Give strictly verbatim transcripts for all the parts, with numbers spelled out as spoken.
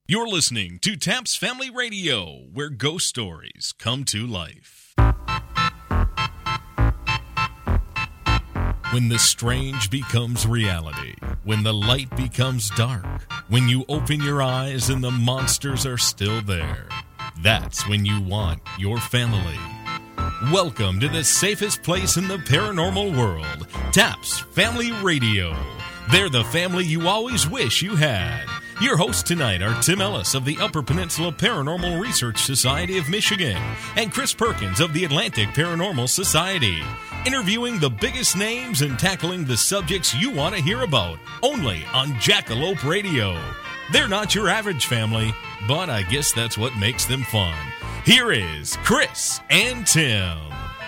You're listening to Taps Family Radio, where ghost stories come to life. When the strange becomes reality, when the light becomes dark, when you open your eyes and the monsters are still there, that's when you want your family. Welcome to the safest place in the paranormal world, Taps Family Radio. They're the family you always wish you had. Your hosts tonight are Tim Ellis of the Upper Peninsula Paranormal Research Society of Michigan and Chris Perkins of the Atlantic Paranormal Society. Interviewing the biggest names and tackling the subjects you want to hear about, only on Jackalope Radio. They're not your average family, but I guess that's what makes them fun. Here is Chris and Tim.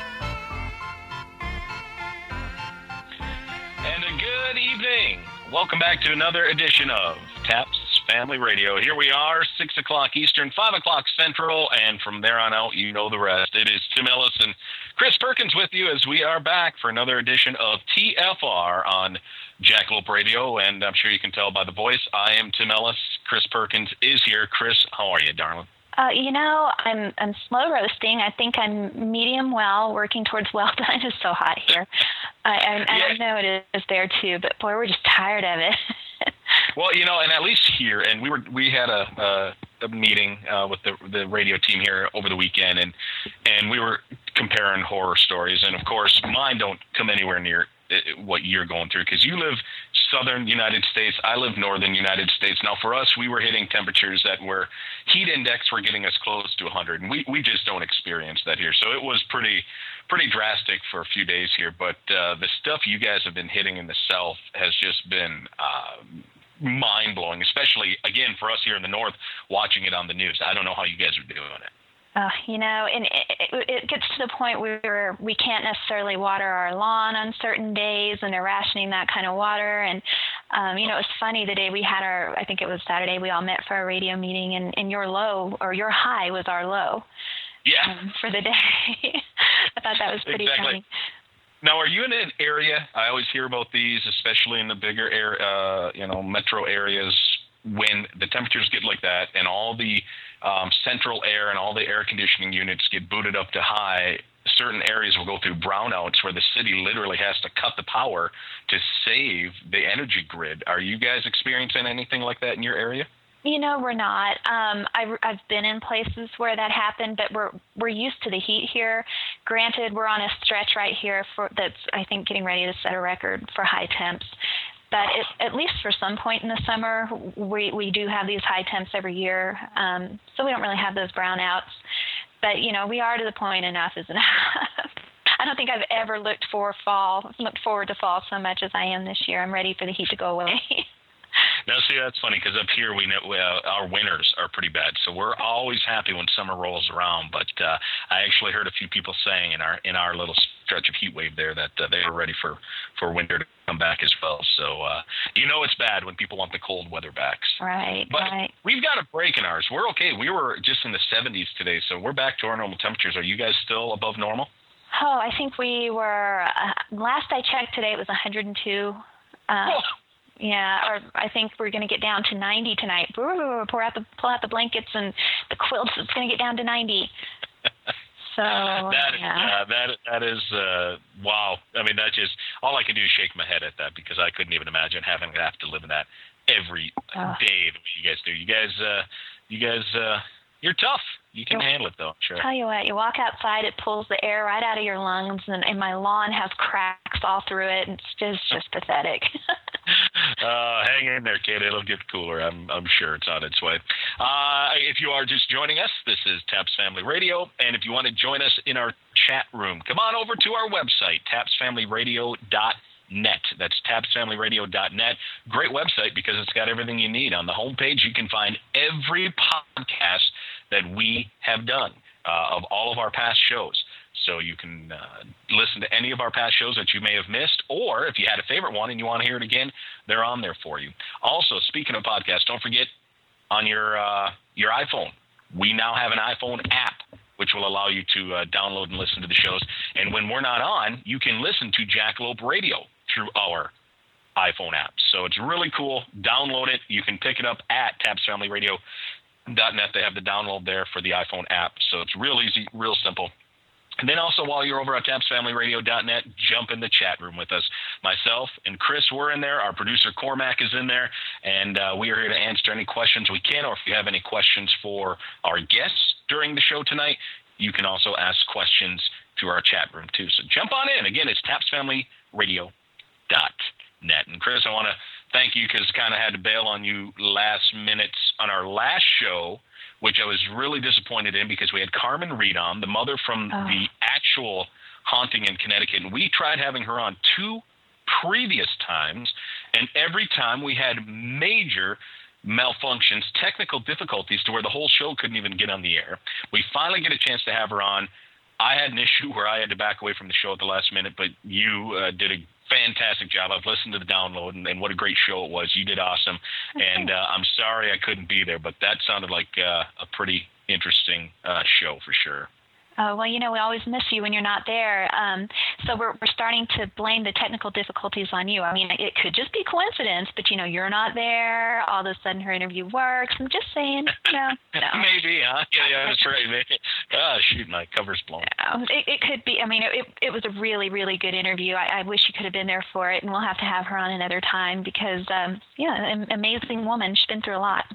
And a good evening. Welcome back to another edition of Taps Family Radio. Here we are, six o'clock Eastern, five o'clock Central, and from there on out, you know the rest. It is Tim Ellis and Chris Perkins with you as we are back for another edition of T F R on Jackalope Radio, and I'm sure you can tell by the voice, I am Tim Ellis. Chris Perkins is here. Chris, how are you, darling? Uh, you know, I'm I'm slow roasting. I think I'm medium well, working towards well done. It's so hot here. I, I, and yeah. I know it is there too, but boy, we're just tired of it. Well, you know, and at least here, and we were we had a, a, a meeting uh, with the the radio team here over the weekend, and and we were comparing horror stories, and of course, mine don't come anywhere near what you're going through because you live southern United States. I live northern United States. Now, for us, we were hitting temperatures that were heat index were getting us close to one hundred, and we we just don't experience that here. So it was pretty pretty drastic for a few days here. But uh, the stuff you guys have been hitting in the south has just been uh, mind-blowing, especially, again, for us here in the north, watching it on the news. I don't know how you guys are doing it. Uh, you know, and it, it gets to the point where we can't necessarily water our lawn on certain days, and they're rationing that kind of water. And, um, you know, it was funny the day we had our, I think it was Saturday, we all met for a radio meeting, and, and your low, or your high was our low. Yeah. Um, for the day. I thought that was pretty exactly. funny. Now, are you in an area, I always hear about these, especially in the bigger, air, uh, you know, metro areas, when the temperatures get like that and all the um, central air and all the air conditioning units get booted up to high, certain areas will go through brownouts where the city literally has to cut the power to save the energy grid. Are you guys experiencing anything like that in your area? You know, we're not. Um, I've, I've been in places where that happened, but we're we're used to the heat here. Granted, we're on a stretch right here for that's, I think, getting ready to set a record for high temps. But it, at least for some point in the summer, we, we do have these high temps every year, um, so we don't really have those brownouts. But, you know, we are to the point enough is enough. I don't think I've ever looked for fall, looked forward to fall so much as I am this year. I'm ready for the heat to go away. Now, see, that's funny because up here we know uh, our winters are pretty bad, so we're always happy when summer rolls around. But uh, I actually heard a few people saying in our in our little stretch of heat wave there that uh, they were ready for, for winter to come back as well. So uh, you know it's bad when people want the cold weather back. Right, but right. We've got a break in ours. We're okay. We were just in the seventies today, so we're back to our normal temperatures. Are you guys still above normal? Oh, I think we were. Uh, last I checked today, it was one hundred two. Uh, oh. Yeah, or I think we're going to get down to ninety tonight. Ooh, pour out the pull out the blankets and the quilts. It's going to get down to ninety. So that yeah. uh, that that is uh, wow. I mean, that just all I can do is shake my head at that because I couldn't even imagine having to have to live in that every oh. day the way you guys do. You guys, uh, you guys, uh, you're tough. You can handle it, though. Sure. Tell you what, you walk outside, it pulls the air right out of your lungs, and, and my lawn has cracks all through it. And it's just, just pathetic. uh, hang in there, kid. It'll get cooler. I'm, I'm sure it's on its way. Uh, if you are just joining us, this is Taps Family Radio, and if you want to join us in our chat room, come on over to our website, taps family radio dot net. That's taps family radio dot net. Great website because it's got everything you need. On the homepage, you can find every podcast that we have done uh, of all of our past shows. So you can uh, listen to any of our past shows that you may have missed, or if you had a favorite one and you want to hear it again, they're on there for you. Also, speaking of podcasts, don't forget on your uh, your iPhone, we now have an iPhone app which will allow you to uh, download and listen to the shows. And when we're not on, you can listen to Jackalope Radio through our iPhone app. So it's really cool. Download it. You can pick it up at tabs family radio dot net. They have the download there for the iPhone app. So it's real easy, real simple. And then also, while you're over at tabs family radio dot net, jump in the chat room with us. Myself and Chris, we're in there. Our producer, Cormac, is in there. And uh, we are here to answer any questions we can, or if you have any questions for our guests during the show tonight, you can also ask questions through our chat room, too. So jump on in. Again, it's tabs family radio dot net. And, Chris, I want to thank you because kind of had to bail on you last minute on our last show, which I was really disappointed in because we had Carmen Reed on, the mother from oh. the actual haunting in Connecticut. And we tried having her on two previous times, and every time we had major malfunctions, technical difficulties to where the whole show couldn't even get on the air. We finally get a chance to have her on. I had an issue where I had to back away from the show at the last minute, but you uh, did a fantastic job. I've listened to the download, and, and what a great show it was. You did awesome. And uh, I'm sorry I couldn't be there, but that sounded like uh, a pretty interesting uh, show for sure. Oh, well, you know, we always miss you when you're not there. Um, so we're we're starting to blame the technical difficulties on you. I mean, it could just be coincidence, but, you know, you're not there. All of a sudden her interview works. I'm just saying, you know. No. Maybe, huh? Yeah, yeah, that's right. Maybe. Oh, shoot, my cover's blown. No, it, it could be. I mean, it it was a really, really good interview. I, I wish you could have been there for it, and we'll have to have her on another time because, um, yeah, an amazing woman. She's been through a lot.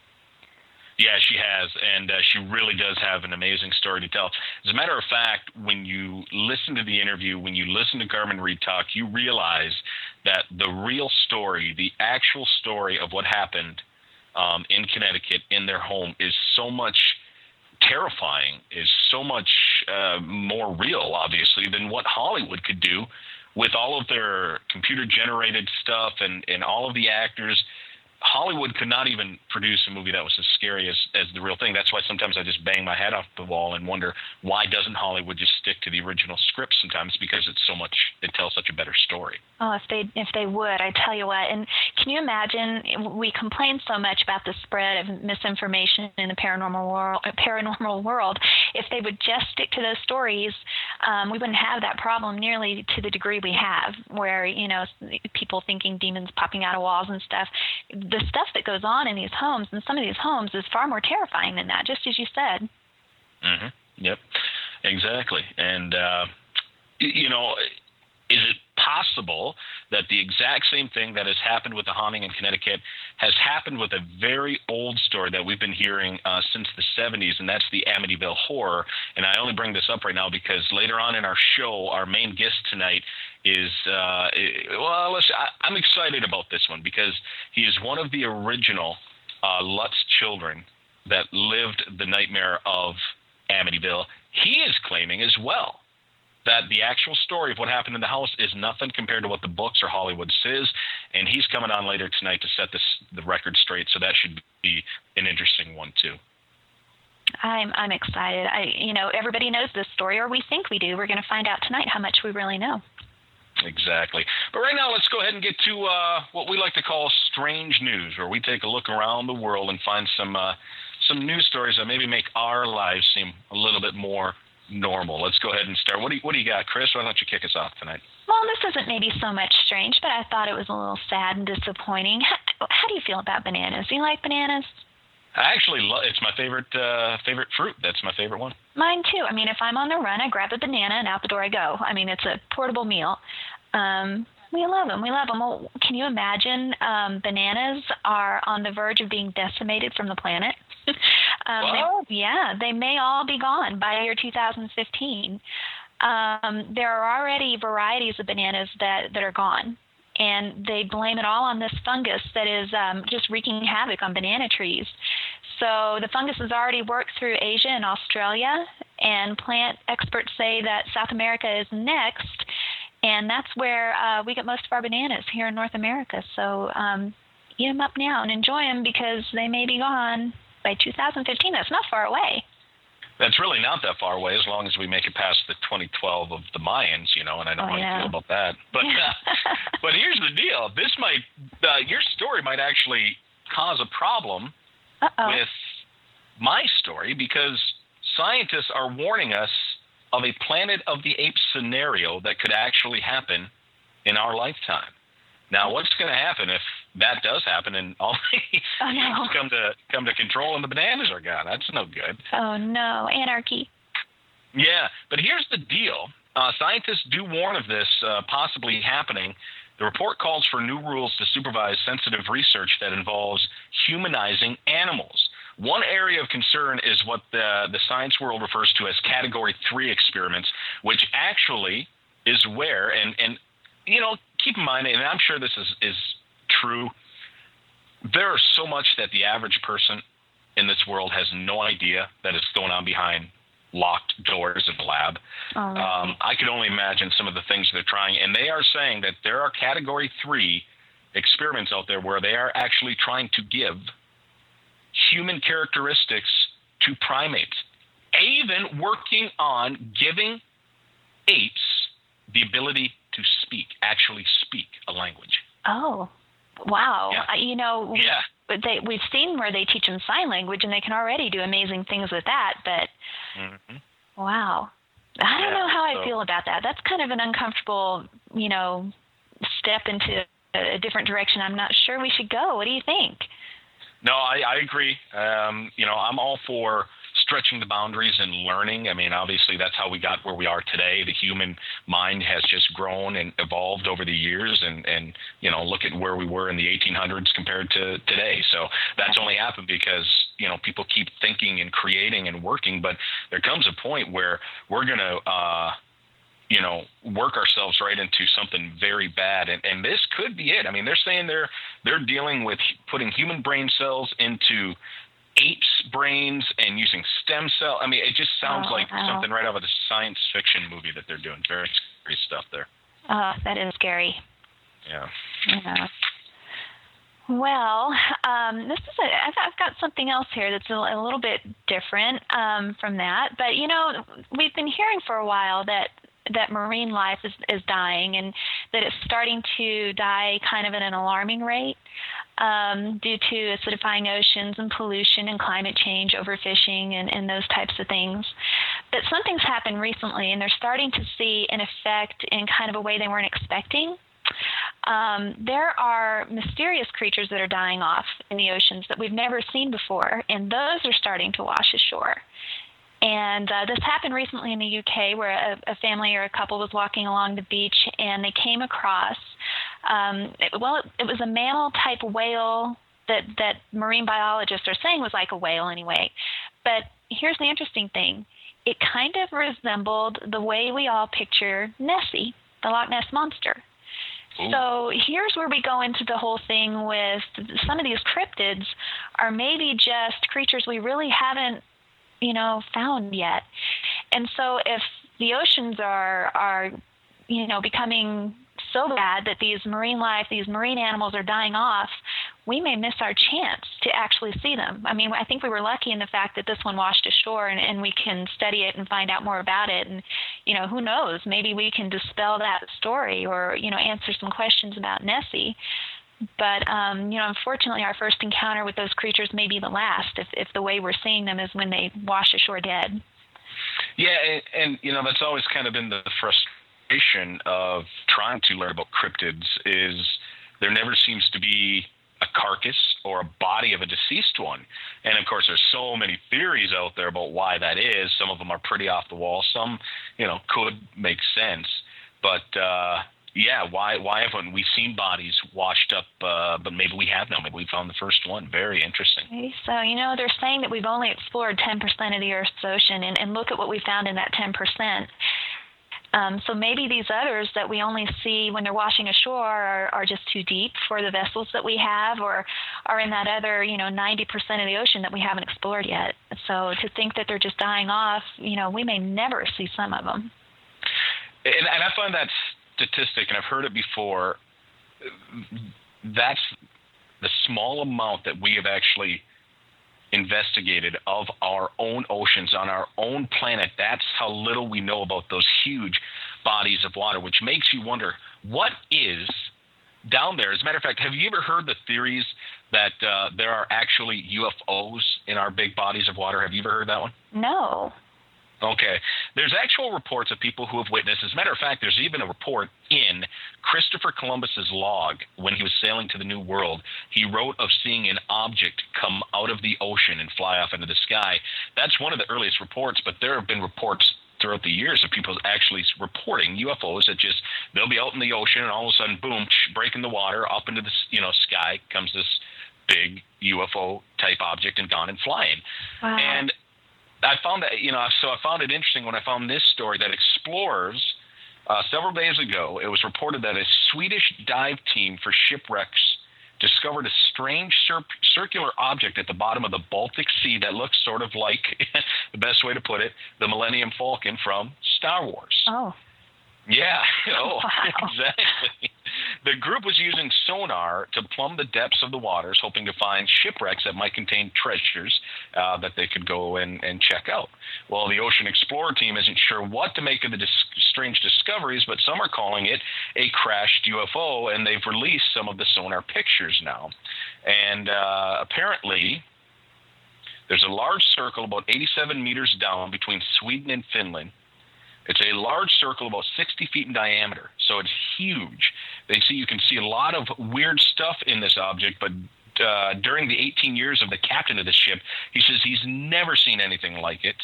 Yeah, she has, and uh, she really does have an amazing story to tell. As a matter of fact, when you listen to the interview, when you listen to Carmen Reed talk, you realize that the real story, the actual story of what happened um, in Connecticut in their home is so much terrifying, is so much uh, more real, obviously, than what Hollywood could do with all of their computer-generated stuff and, and all of the actors. Hollywood could not even produce a movie that was as scary as, as the real thing. That's why sometimes I just bang my head off the wall and wonder why doesn't Hollywood just stick to the original script sometimes, because it's so much, it tells such a better story. Oh, if they if they would, I tell you what. And can you imagine, we complain so much about the spread of misinformation in the paranormal world. Paranormal world. If they would just stick to those stories, um, we wouldn't have that problem nearly to the degree we have, where, you know, people thinking demons popping out of walls and stuff. The stuff that goes on in these homes, in some of these homes, is far more terrifying than that, just as you said. Mm-hmm. Yep, exactly. And, uh, you know, is it possible that the exact same thing that has happened with the haunting in Connecticut has happened with a very old story that we've been hearing uh, since the seventies, and that's the Amityville Horror? And I only bring this up right now because later on in our show, our main guest tonight is, uh, well, let's, I, I'm excited about this one because he is one of the original uh, Lutz children that lived the nightmare of Amityville. He is claiming as well that the actual story of what happened in the house is nothing compared to what the books or Hollywood says, and he's coming on later tonight to set this the record straight, so that should be an interesting one too. I'm I'm excited. I you know everybody knows this story, or we think we do. We're going to find out tonight how much we really know. Exactly. But right now, let's go ahead and get to uh, what we like to call strange news, where we take a look around the world and find some uh, some news stories that maybe make our lives seem a little bit more normal. Let's go ahead and start. What do you, what do you got, Chris? Why don't you kick us off tonight? Well, this isn't maybe so much strange, but I thought it was a little sad and disappointing. How, how do you feel about bananas? Do you like bananas? I actually love. It's my favorite uh, favorite fruit. That's my favorite one. Mine too. I mean, if I'm on the run, I grab a banana and out the door I go. I mean, it's a portable meal. Um, we love them. We love them. Well, can you imagine? Um, bananas are on the verge of being decimated from the planet. um, they, yeah, they may all be gone by year two thousand fifteen. Um, there are already varieties of bananas that, that are gone, and they blame it all on this fungus that is um, just wreaking havoc on banana trees. So the fungus has already worked through Asia and Australia, and plant experts say that South America is next, and that's where uh, we get most of our bananas here in North America. So um, eat them up now and enjoy them because they may be gone by two thousand fifteen. That's not far away. That's really not that far away, as long as we make it past the twenty twelve of the Mayans, you know, and I know oh, how yeah. you feel about that. But uh, but here's the deal. This might, uh, your story might actually cause a problem Uh-oh. with my story, because scientists are warning us of a Planet of the Apes scenario that could actually happen in our lifetime. Now, what's going to happen if that does happen and all the oh, no. come to come to control and the bananas are gone? That's no good. Oh, no. Anarchy. Yeah, but here's the deal. Uh, scientists do warn of this uh, possibly happening. The report calls for new rules to supervise sensitive research that involves humanizing animals. One area of concern is what the, the science world refers to as Category three experiments, which actually is where, and, and you know, keep in mind, and I'm sure this is, is true, there is so much that the average person in this world has no idea that is going on behind locked doors in the lab. Oh, really? um, I could only imagine some of the things they're trying, and they are saying that there are Category three experiments out there where they are actually trying to give human characteristics to primates, even working on giving apes the ability to speak, actually speak a language. Oh, wow. Yeah. Uh, you know, Yeah. they, we've seen where they teach them sign language, and they can already do amazing things with that, but Mm-hmm. wow. I don't Yeah, know how so- I feel about that. That's kind of an uncomfortable, you know, step into a different direction. I'm not sure we should go. What do you think? No, I, I agree. Um, you know, I'm all for stretching the boundaries and learning. I mean, obviously, that's how we got where we are today. The human mind has just grown and evolved over the years, and, and you know, look at where we were in the eighteen hundreds compared to today. So that's only happened because, you know, people keep thinking and creating and working, but there comes a point where we're going to, uh, you know, work ourselves right into something very bad. And, and this could be it. I mean, they're saying they're they're dealing with putting human brain cells into apes' brains and using stem cell. I mean, it just sounds Oh, like wow. something right out of a science fiction movie that they're doing. Very scary stuff there. Oh, that is scary. Yeah. Yeah. Well, um, this is a, I've, I've got something else here that's a, a little bit different um, from that. But, you know, we've been hearing for a while that that marine life is, is dying, and that it's starting to die kind of at an alarming rate um, due to acidifying oceans and pollution and climate change, overfishing, and, and those types of things. But something's happened recently, and they're starting to see an effect in kind of a way they weren't expecting. Um, there are mysterious creatures that are dying off in the oceans that we've never seen before, and those are starting to wash ashore. And uh, this happened recently in the U K, where a, a family or a couple was walking along the beach, and they came across, um, it, well, it, it was a mammal-type whale that, that marine biologists are saying was like a whale anyway. But here's the interesting thing. It kind of resembled the way we all picture Nessie, the Loch Ness Monster. Ooh. So here's where we go into the whole thing with some of these cryptids are maybe just creatures we really haven't, you know, found yet. And so if the oceans are, are, you know, becoming so bad that these marine life, these marine animals are dying off, we may miss our chance to actually see them. I mean, I think we were lucky in the fact that this one washed ashore, and, and we can study it and find out more about it. And, you know, who knows, maybe we can dispel that story or, you know, answer some questions about Nessie. But, um, you know, unfortunately, our first encounter with those creatures may be the last if, if the way we're seeing them is when they wash ashore dead. Yeah, and, and you know, that's always kind of been the frustration of trying to learn about cryptids is there never seems to be a carcass or a body of a deceased one. And, of course, there's so many theories out there about why that is. Some of them are pretty off the wall. Some, you know, could make sense. But, uh, yeah, why why haven't we seen bodies washed up, uh, but maybe we have now. Maybe we found the first one. Very interesting. Okay, so, you know, they're saying that we've only explored ten percent of the Earth's ocean, and, and look at what we found in that ten percent. Um, so maybe these others that we only see when they're washing ashore are, are just too deep for the vessels that we have, or are in that other, you know, ninety percent of the ocean that we haven't explored yet. So to think that they're just dying off, you know, we may never see some of them. And, and I find that statistic, and I've heard it before, that's the small amount that we have actually investigated of our own oceans on our own planet. That's how little we know about those huge bodies of water, which makes you wonder what is down there. As a matter of fact, have you ever heard the theories that uh, there are actually U F Os in our big bodies of water? Have you ever heard that one? No. Okay. There's actual reports of people who have witnessed. As a matter of fact, there's even a report in Christopher Columbus's log when he was sailing to the New World. He wrote of seeing an object come out of the ocean and fly off into the sky. That's one of the earliest reports, but there have been reports throughout the years of people actually reporting U F Os that just, they'll be out in the ocean and all of a sudden, boom, breaking the water, up into the you know sky comes this big U F O type object and gone and flying. Wow. And I found that, you know, so I found it interesting when I found this story that explorers, uh, several days ago, it was reported that a Swedish dive team for shipwrecks discovered a strange cir- circular object at the bottom of the Baltic Sea that looks sort of like, the best way to put it, the Millennium Falcon from Star Wars. Oh. Yeah. Oh, wow. Exactly. The group was using sonar to plumb the depths of the waters, hoping to find shipwrecks that might contain treasures uh, that they could go and, and check out. Well, the Ocean Explorer team isn't sure what to make of the dis- strange discoveries, but some are calling it a crashed U F O, and they've released some of the sonar pictures now. And uh, apparently, there's a large circle about eighty-seven meters down between Sweden and Finland. It's a large circle about sixty feet in diameter, so it's huge. They see you can see a lot of weird stuff in this object, but uh, during the eighteen years of the captain of the ship, he says he's never seen anything like it.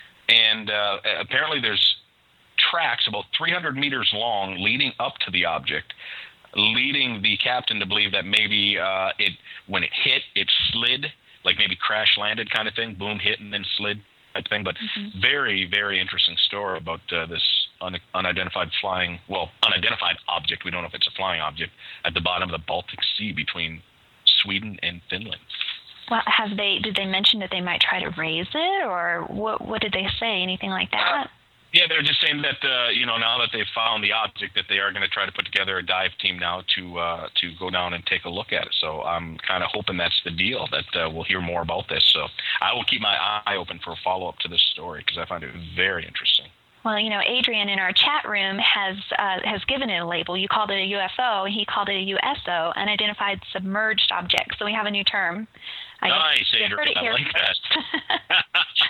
And uh, apparently there's tracks about three hundred meters long leading up to the object, leading the captain to believe that maybe uh, it when it hit, it slid, like maybe crash landed kind of thing, boom, hit and then slid. Type thing, but mm-hmm. very, very interesting story about uh, this un- unidentified flying, well, unidentified object. We don't know if it's a flying object at the bottom of the Baltic Sea between Sweden and Finland. Well, have they? Did they mention that they might try to raise it, or what? What did they say? Anything like that? Uh, yeah, they're just saying that uh, you know now that they've found the object, that they are going to try to put together a dive team now to uh, to go down and take a look at it. So I'm kind of hoping that's the deal, that uh, we'll hear more about this. So I will keep my eye open for a follow up to this story because I find it very interesting. Well, you know, Adrian in our chat room has uh, has given it a label. You called it a U F O, and he called it a U S O, unidentified submerged object. So we have a new term. I nice, Adrian. I like that.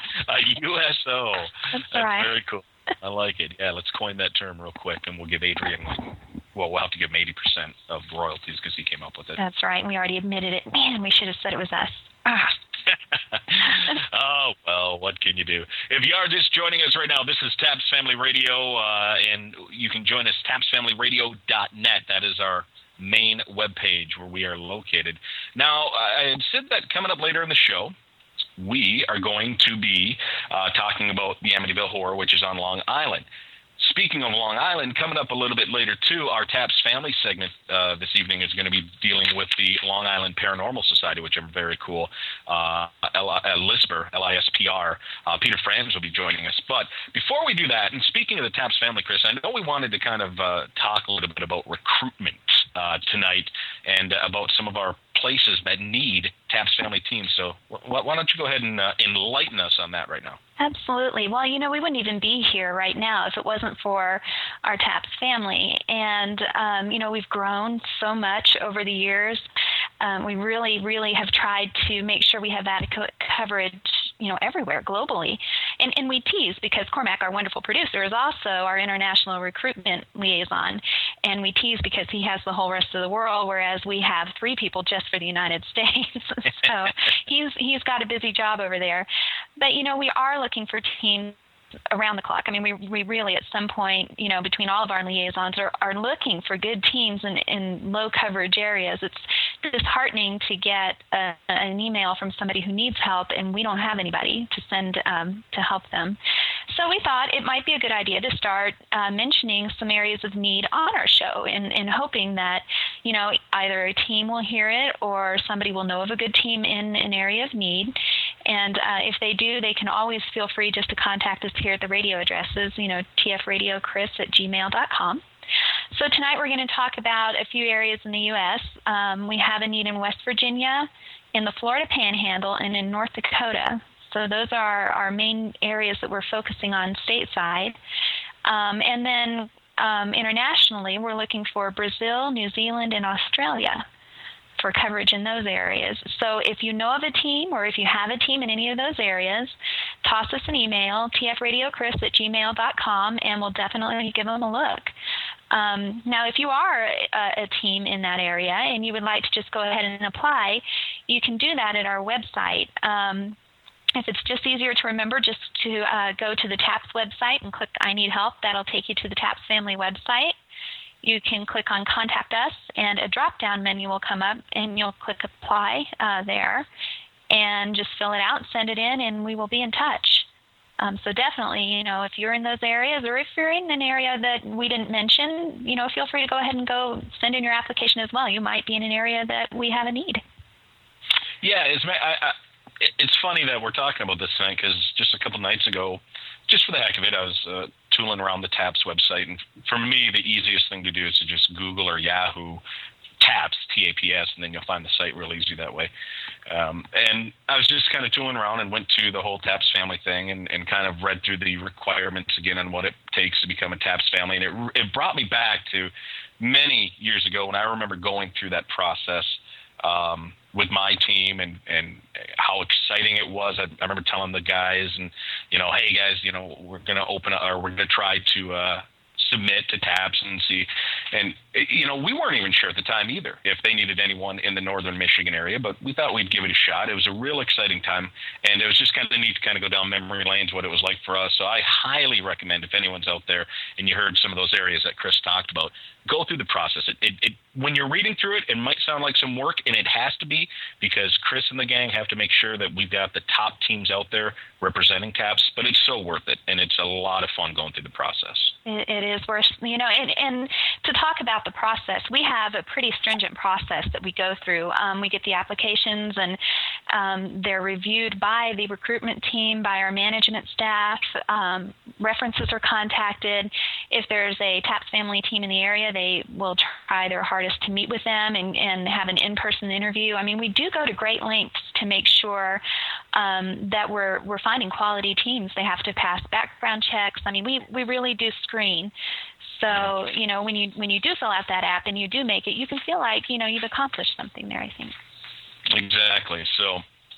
A U S O. That's, That's right. very cool. I like it. Yeah, let's coin that term real quick, and we'll give Adrian, well, we'll have to give him eighty percent of royalties because he came up with it. That's right. We already admitted it. Man, we should have said it was us. Ah. Oh, well, what can you do? If you are just joining us right now, this is Taps Family Radio, uh, and you can join us, taps family radio dot net. That is our main webpage where we are located. Now, I had said that coming up later in the show, we are going to be uh, talking about the Amityville Horror, which is on Long Island. Speaking of Long Island, coming up a little bit later, too, our Taps Family segment uh, this evening is going to be dealing with the Long Island Paranormal Society, which are very cool. Uh, L- uh, Lisper, L I S P R, uh, Peter Franz will be joining us. But before we do that, and speaking of the Taps Family, Chris, I know we wanted to kind of uh, talk a little bit about recruitment uh, tonight and uh, about some of our places that need Taps Family teams. So wh- why don't you go ahead and uh, enlighten us on that right now? Absolutely. Well, you know, we wouldn't even be here right now if it wasn't for our TAPS family. And, um, you know, we've grown so much over the years. Um, we really, really have tried to make sure we have adequate coverage, you know, everywhere globally. And, and we tease because Cormac, our wonderful producer, is also our international recruitment liaison. And we tease because he has the whole rest of the world, whereas we have three people just for the United States. So he's he's got a busy job over there. But, you know, we are looking for teams around the clock. I mean, we we really at some point, you know, between all of our liaisons are, are looking for good teams in, in low coverage areas. It's disheartening to get a, an email from somebody who needs help and we don't have anybody to send um, to help them. So we thought it might be a good idea to start uh, mentioning some areas of need on our show and, and hoping that, you know, either a team will hear it or somebody will know of a good team in an area of need. And uh, if they do, they can always feel free just to contact us here at the radio addresses, you know, t f radio chris at gmail dot com. So tonight we're going to talk about a few areas in the U S Um, we have a need in West Virginia, in the Florida Panhandle, and in North Dakota. So those are our main areas that we're focusing on stateside. Um, and then um, internationally, we're looking for Brazil, New Zealand, and Australia for coverage in those areas. So if you know of a team or if you have a team in any of those areas, toss us an email, t f radio chris at gmail dot com, and we'll definitely give them a look. Um, now, if you are a, a team in that area and you would like to just go ahead and apply, you can do that at our website. Um, if it's just easier to remember, just to uh, go to the TAPS website and click I Need Help. That'll take you to the TAPS Family website. You can click on Contact Us, and a drop-down menu will come up, and you'll click Apply uh, there, and just fill it out, send it in, and we will be in touch. Um, so definitely, you know, if you're in those areas, or if you're in an area that we didn't mention, you know, feel free to go ahead and go send in your application as well. You might be in an area that we have a need. Yeah, it's, I, I, it's funny that we're talking about this thing, because just a couple nights ago, just for the heck of it, I was uh, tooling around the TAPS website, and for me, the easiest thing to do is to just Google or Yahoo TAPS, T A P S, and then you'll find the site real easy that way. Um, and I was just kind of tooling around and went to the whole TAPS family thing and, and kind of read through the requirements again on what it takes to become a TAPS family. And it, it brought me back to many years ago when I remember going through that process um, with my team and, and how exciting it was. I, I remember telling the guys and, you know, hey guys, you know, we're going to open up, or we're going to try to, uh, submit to TAPS and see. And, you know, we weren't even sure at the time either if they needed anyone in the northern Michigan area, but we thought we'd give it a shot. It was a real exciting time, and it was just kind of neat to kind of go down memory lanes, what it was like for us. So I highly recommend, if anyone's out there and you heard some of those areas that Chris talked about, go through the process. It, it, it when you're reading through it, it might sound like some work, and it has to be, because Chris and the gang have to make sure that we've got the top teams out there representing TAPS, but it's so worth it, and it's a lot of fun going through the process. It, it is worth, you know, and, and to talk about the process, we have a pretty stringent process that we go through. Um, we get the applications, and um, they're reviewed by the recruitment team, by our management staff. Um, references are contacted. If there's a TAPS family team in the area, they will try their hardest to meet with them and, and have an in-person interview. I mean, we do go to great lengths to make sure um, that we're we're finding quality teams. They have to pass background checks. I mean, we, we really do screen. So, you know, when you when you do fill out that app and you do make it, you can feel like, you know, you've accomplished something there, I think. Exactly. So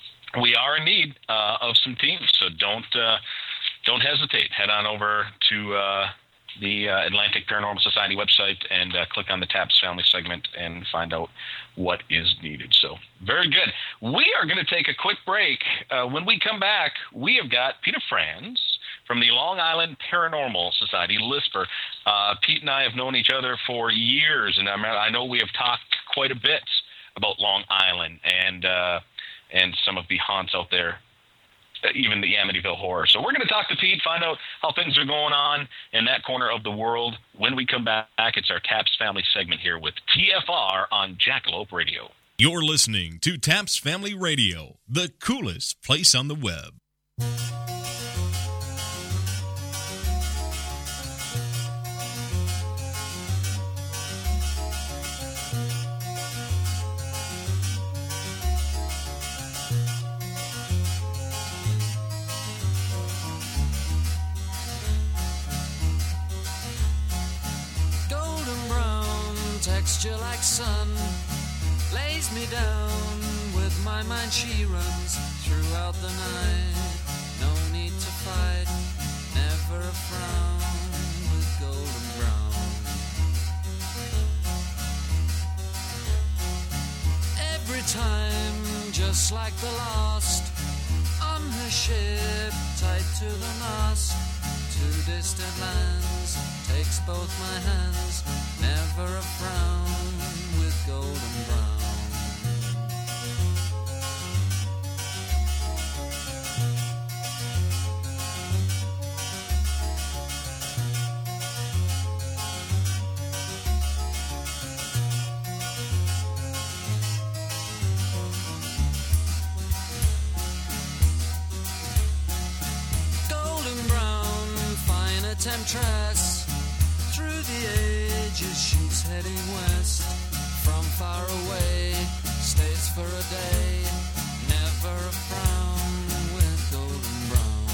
we are in need uh, of some teams. So don't uh, don't hesitate. Head on over to uh, the uh, Atlantic Paranormal Society website and uh, click on the TAPS family segment and find out what is needed. So very good. We are going to take a quick break. Uh, when we come back, we have got Peter Franz from the Long Island Paranormal Society, LISPER. Uh, Pete and I have known each other for years, and I know we have talked quite a bit about Long Island and uh, and some of the haunts out there, even the Amityville Horror. So we're going to talk to Pete, find out how things are going on in that corner of the world. When we come back, it's our TAPS Family segment here with T F R on Jackalope Radio. You're listening to TAPS Family Radio, the coolest place on the web. Texture like sun lays me down. With my mind she runs throughout the night. No need to fight, never a frown. With golden brown, every time just like the last. On her ship tied to the mast, to distant lands takes both my hands. Never a frown with golden brown. Golden brown, fine temptress. Through the ages she's heading west. From far away, stays for a day. Never a frown with golden brown.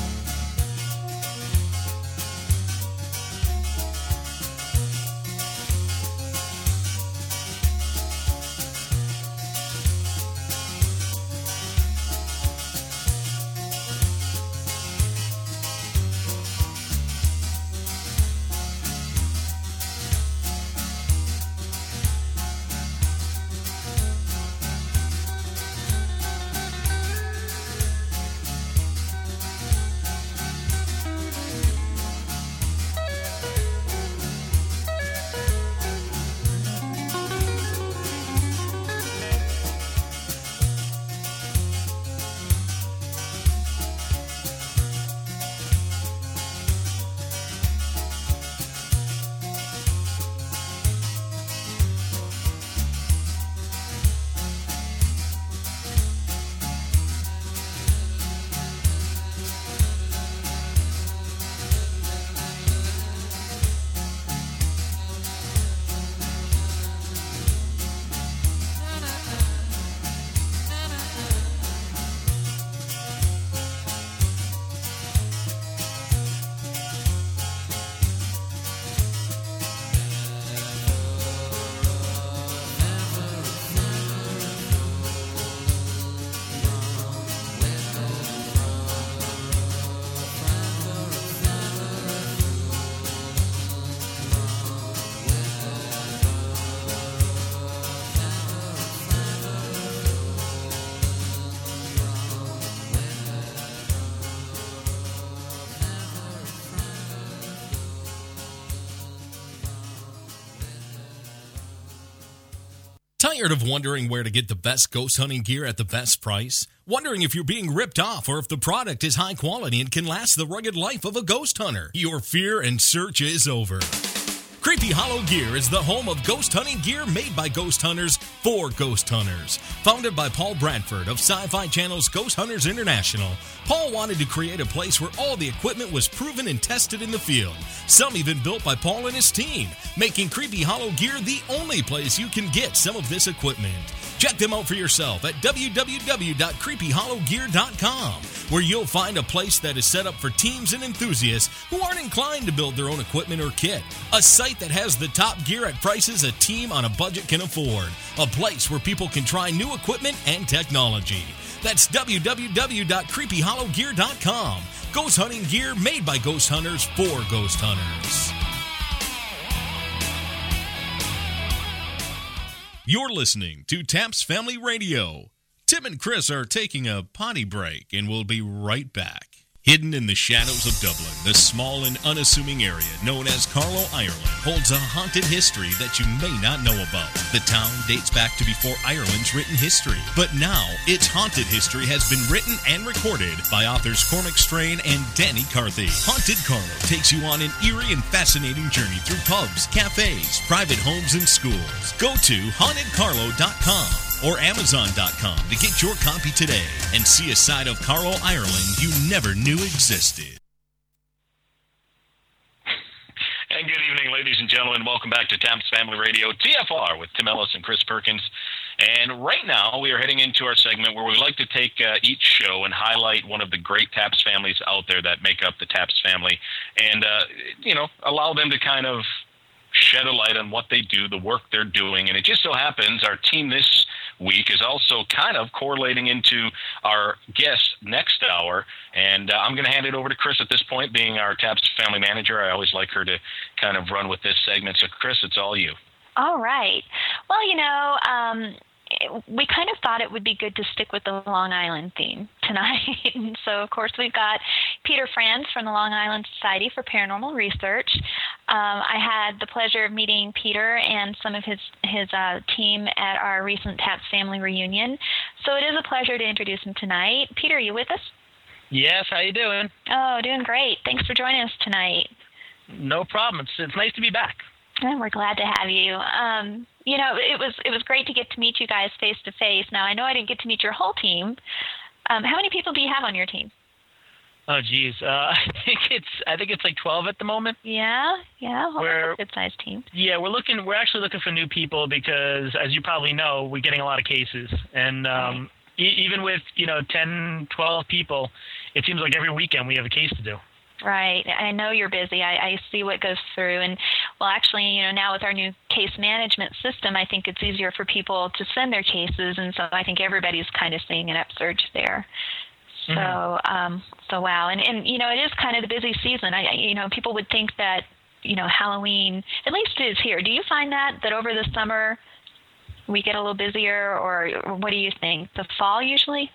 Tired of wondering where to get the best ghost hunting gear at the best price? Wondering if you're being ripped off or if the product is high quality and can last the rugged life of a ghost hunter? Your fear and search is over. Creepy Hollow Gear is the home of ghost hunting gear made by ghost hunters for ghost hunters. Founded by Paul Bradford of Sci-Fi Channel's Ghost Hunters International, Paul wanted to create a place where all the equipment was proven and tested in the field. Some even built by Paul and his team, making Creepy Hollow Gear the only place you can get some of this equipment. Check them out for yourself at w w w dot creepy hollow gear dot com, where you'll find a place that is set up for teams and enthusiasts who aren't inclined to build their own equipment or kit. A site that has the top gear at prices a team on a budget can afford. A place where people can try new equipment and technology. That's w w w dot creepy hollow gear dot com. Ghost hunting gear made by ghost hunters for ghost hunters. You're listening to Taps Family Radio. Tim and Chris are taking a potty break and we'll be right back. Hidden in the shadows of Dublin, the small and unassuming area known as Carlow, Ireland, holds a haunted history that you may not know about. The town dates back to before Ireland's written history, but now its haunted history has been written and recorded by authors Cormac Strain and Danny Carthy. Haunted Carlow takes you on an eerie and fascinating journey through pubs, cafes, private homes, and schools. Go to haunted carlow dot com or amazon dot com to get your copy today and see a side of Carlow, Ireland you never knew existed. And good evening, ladies and gentlemen. Welcome back to Taps Family Radio, T F R, with Tim Ellis and Chris Perkins. And right now, we are heading into our segment where we like to take uh, each show and highlight one of the great Taps families out there that make up the Taps family and, uh, you know, allow them to kind of shed a light on what they do, the work they're doing. And it just so happens our team this week is also kind of correlating into our guest next hour. And uh, I'm going to hand it over to Chris at this point, being our Taps family manager. I always like her to kind of run with this segment. So, Chris, it's all you. All right. Well, you know, um, we kind of thought it would be good to stick with the Long Island theme tonight. And so, of course, we've got Peter Franz from the Long Island Society for Paranormal Research. Um, I had the pleasure of meeting Peter and some of his, his uh, team at our recent Taps family reunion. So it is a pleasure to introduce him tonight. Peter, are you with us? Yes, how you doing? Oh, doing great. Thanks for joining us tonight. No problem. It's, it's nice to be back. And we're glad to have you. Um, you know, it was it was great to get to meet you guys face to face. Now, I know I didn't get to meet your whole team. Um, how many people do you have on your team? Oh, geez. Uh, I think it's I think it's like twelve at the moment. Yeah, yeah. Well, we're, that's a good-sized team. Yeah, we're looking. We're actually looking for new people because, as you probably know, we're getting a lot of cases, and um, right. e- even with you know ten, twelve people, it seems like every weekend we have a case to do. Right. I know you're busy. I, I see what goes through. And, well, actually, you know, now with our new case management system, I think it's easier for people to send their cases. And so I think everybody's kind of seeing an upsurge there. So, mm-hmm. um, so wow. And, and, you know, it is kind of the busy season. I, you know, people would think that, you know, Halloween, at least it is here. Do you find that, that over the summer we get a little busier, or, or what do you think? The fall usually?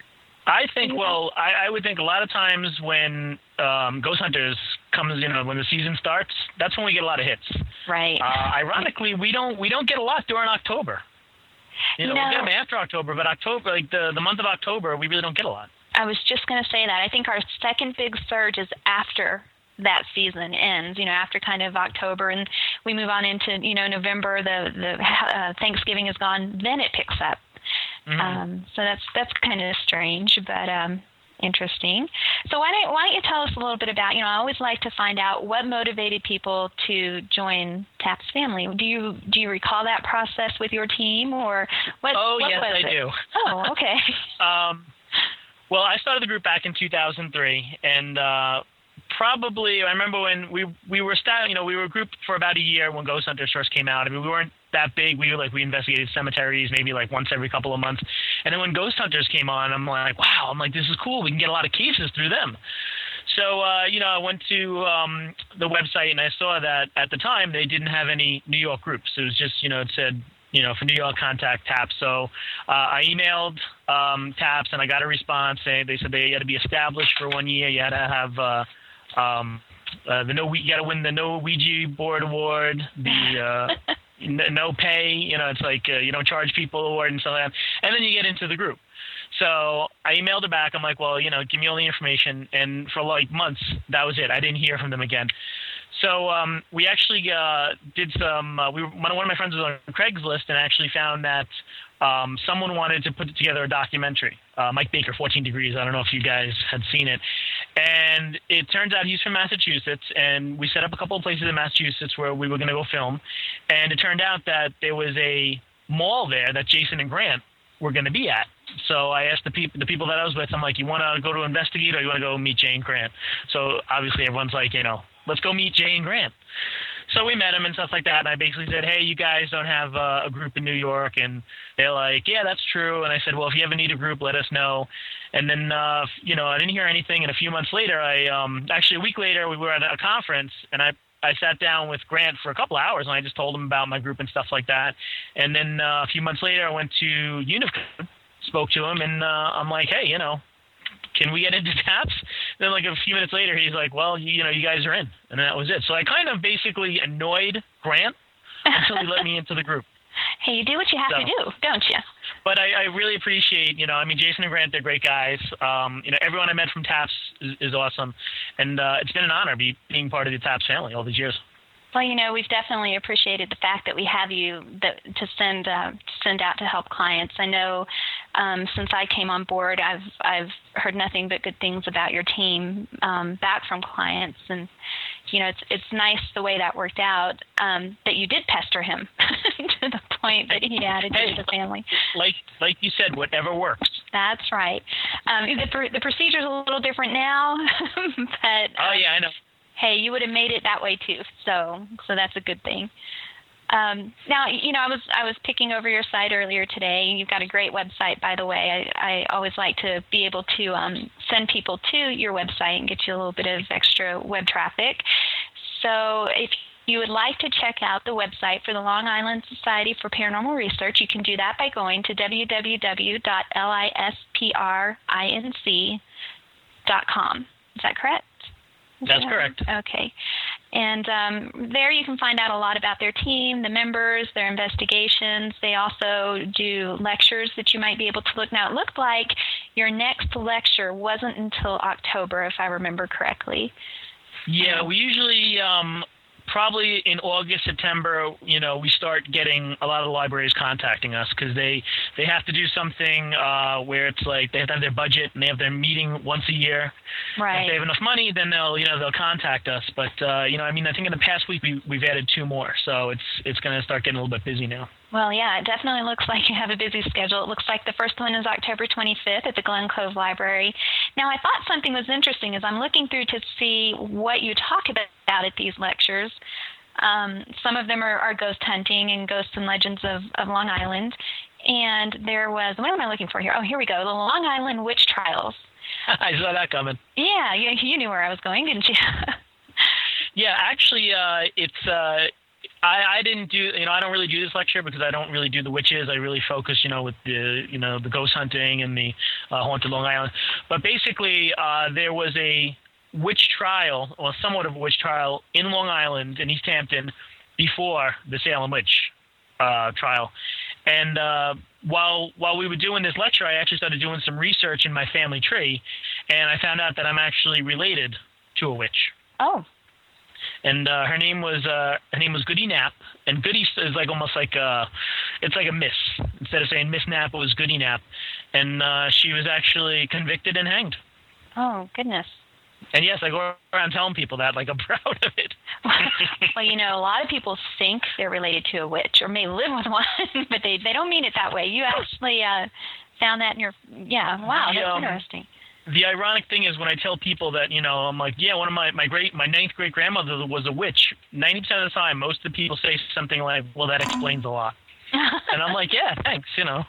I think, well, I, I would think a lot of times when um, Ghost Hunters comes, you know, when the season starts, that's when we get a lot of hits. Right. Uh, ironically, we don't we don't get a lot during October. You know, no. we get them after October, but October, like the, the month of October, we really don't get a lot. I was just going to say that. I think our second big surge is after that season ends, you know, after kind of October, and we move on into, you know, November, the, the uh, Thanksgiving is gone, then it picks up. Mm-hmm. Um, so that's that's kind of strange, but um, interesting. So why don't why don't you tell us a little bit about, you know, I always like to find out what motivated people to join Taps family. Do you do you recall that process with your team, or what? Oh what yes, was I it? do. Oh, okay. um, well, I started the group back in two thousand three, and uh, probably I remember when we we were st- you know we were a group for about a year when Ghost Hunters first came out. I mean, we weren't that big. We were like we investigated cemeteries maybe like once every couple of months, and then when Ghost Hunters came on, I'm like, wow, I'm like, this is cool. We can get a lot of cases through them. So uh, you know, I went to um, the website and I saw that at the time they didn't have any New York groups. It was just, you know, it said, you know, for New York, contact Taps. So uh, I emailed um, Taps and I got a response saying they said they had to be established for one year. You had to have uh, um, uh, the no, you got to win the No Ouija Board Award, the uh, no pay. You know, it's like uh, you don't charge people award and stuff like that. And then you get into the group. So I emailed her back. I'm like, well, you know, give me all the information. And for like months, that was it. I didn't hear from them again. So um, we actually uh, did some. Uh, we were, one of my friends was on Craigslist and actually found that um, someone wanted to put together a documentary. Uh, Mike Baker, fourteen degrees. I don't know if you guys had seen it. And it turns out he's from Massachusetts, and we set up a couple of places in Massachusetts where we were going to go film. And it turned out that there was a mall there that Jason and Grant were going to be at. So I asked the people, the people that I was with, I'm like, you want to go to investigate or you want to go meet Jay and Grant? So obviously everyone's like, you know, let's go meet Jay and Grant. So we met him and stuff like that. And I basically said, hey, you guys don't have uh, a group in New York. And they're like, yeah, that's true. And I said, well, if you ever need a group, let us know. And then, uh, you know, I didn't hear anything. And a few months later, I um, actually a week later, we were at a conference and I I sat down with Grant for a couple of hours and I just told him about my group and stuff like that. And then uh, a few months later, I went to Unicode, spoke to him, and uh, I'm like, hey, you know, can we get into TAPS? Then like a few minutes later, he's like, well, you, you know, you guys are in. And that was it. So I kind of basically annoyed Grant until he let me into the group. Hey, you do what you have so, to do, don't you? But I, I really appreciate, you know, I mean, Jason and Grant, they're great guys. Um, you know, everyone I met from TAPS is, is awesome. And uh, it's been an honor be, being part of the TAPS family all these years. Well, you know, we've definitely appreciated the fact that we have you that, to send uh, send out to help clients. I know um, since I came on board, I've I've heard nothing but good things about your team um, back from clients, and you know, it's it's nice the way that worked out. Um, that you did pester him to the point that he added hey, you to the family. Like like you said, whatever works. That's right. Um, the the procedure's a little different now, but oh yeah, I know. Hey, you would have made it that way too, so so that's a good thing. Um, now, you know, I was I was picking over your site earlier today. You've got a great website, by the way. I, I always like to be able to um, send people to your website and get you a little bit of extra web traffic. So if you would like to check out the website for the Long Island Society for Paranormal Research, you can do that by going to w w w dot lisprinc dot com. Is that correct? That's correct. Okay. And um, there you can find out a lot about their team, the members, their investigations. They also do lectures that you might be able to look. Now, it looked like your next lecture wasn't until October, if I remember correctly. Yeah, we usually um, probably in August, September, you know, we start getting a lot of libraries contacting us because they, they have to do something uh, where it's like they have to have their budget and they have their meeting once a year. Right. If they have enough money, then they'll, you know, they'll contact us. But, uh, you know, I mean, I think in the past week we, we've added two more. So it's it's going to start getting a little bit busy now. Well, yeah, it definitely looks like you have a busy schedule. It looks like the first one is October twenty-fifth at the Glen Cove Library. Now, I thought something was interesting as I'm looking through to see what you talk about at these lectures. Um, some of them are, are ghost hunting and ghosts and legends of, of Long Island. And there was, what am I looking for here? Oh, here we go, the Long Island Witch Trials. I saw that coming. Yeah, you, you knew where I was going, didn't you? Yeah, actually, uh, it's... Uh, I, I didn't do, you know, I don't really do this lecture because I don't really do the witches. I really focus, you know, with the, you know, the ghost hunting and the uh, haunted Long Island. But basically, uh, there was a witch trial, or somewhat of a witch trial, in Long Island, in East Hampton, before the Salem witch uh, trial. And uh, while while we were doing this lecture, I actually started doing some research in my family tree, and I found out that I'm actually related to a witch. Oh. And uh, her name was uh, her name was Goody Knapp, and Goody is like almost like a, it's like a Miss. Instead of saying Miss Knapp, it was Goody Knapp, and uh, she was actually convicted and hanged. Oh goodness! And yes, I go around telling people that, like I'm proud of it. Well, you know, a lot of people think they're related to a witch or may live with one, but they they don't mean it that way. You actually uh, found that in your yeah. Wow, that's um, interesting. The ironic thing is when I tell people that, you know, I'm like, yeah, one of my, my great, my ninth great grandmother was a witch. ninety percent of the time, most of the people say something like, well, that explains a lot. And I'm like, yeah, thanks, you know.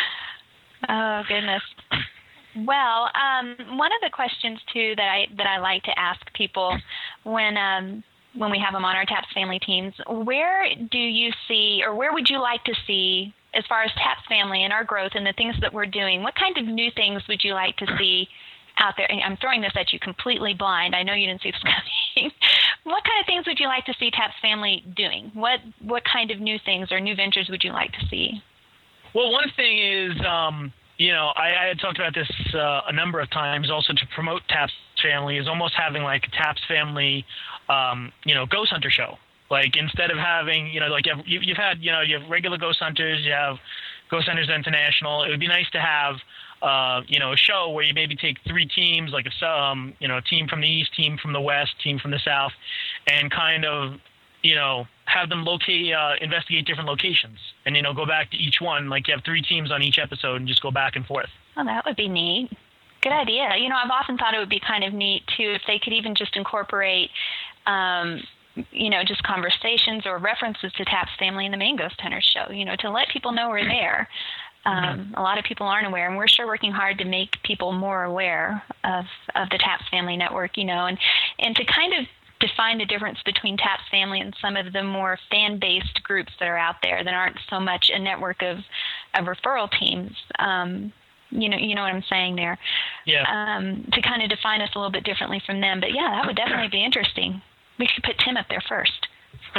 Oh, goodness. Well, um, one of the questions, too, that I that I like to ask people when um, when we have them on our TAPS family teams, where do you see, or where would you like to see, as far as TAPS family and our growth and the things that we're doing, what kind of new things would you like to see out there? I'm throwing this at you completely blind. I know you didn't see this coming. what kind of things would you like to see Taps Family doing? What what kind of new things or new ventures would you like to see? Well, one thing is, um, you know, I, I had talked about this uh, a number of times. Also, to promote Taps Family is almost having like a Taps Family, um, you know, ghost hunter show. Like instead of having, you know, like you've, you've had, you know, you have regular ghost hunters, you have Ghost Hunters International. It would be nice to have, uh, you know, a show where you maybe take three teams, like a, um, you know, a team from the east, team from the west, team from the south, and kind of, you know, have them locate, uh, investigate different locations, and you know, go back to each one. Like you have three teams on each episode, and just go back and forth. Oh, that would be neat. Good idea. You know, I've often thought it would be kind of neat too if they could even just incorporate. Um, you know, just conversations or references to Taps Family in the main Ghost Hunters show, you know, to let people know we're there. Um, mm-hmm. A lot of people aren't aware, and we're sure working hard to make people more aware of, of the Taps Family Network, you know, and, and to kind of define the difference between Taps Family and some of the more fan-based groups that are out there that aren't so much a network of, of referral teams. Um, you know, you know what I'm saying there. Yeah. Um, to kind of define us a little bit differently from them. But yeah, that would definitely be interesting. We should put Tim up there first.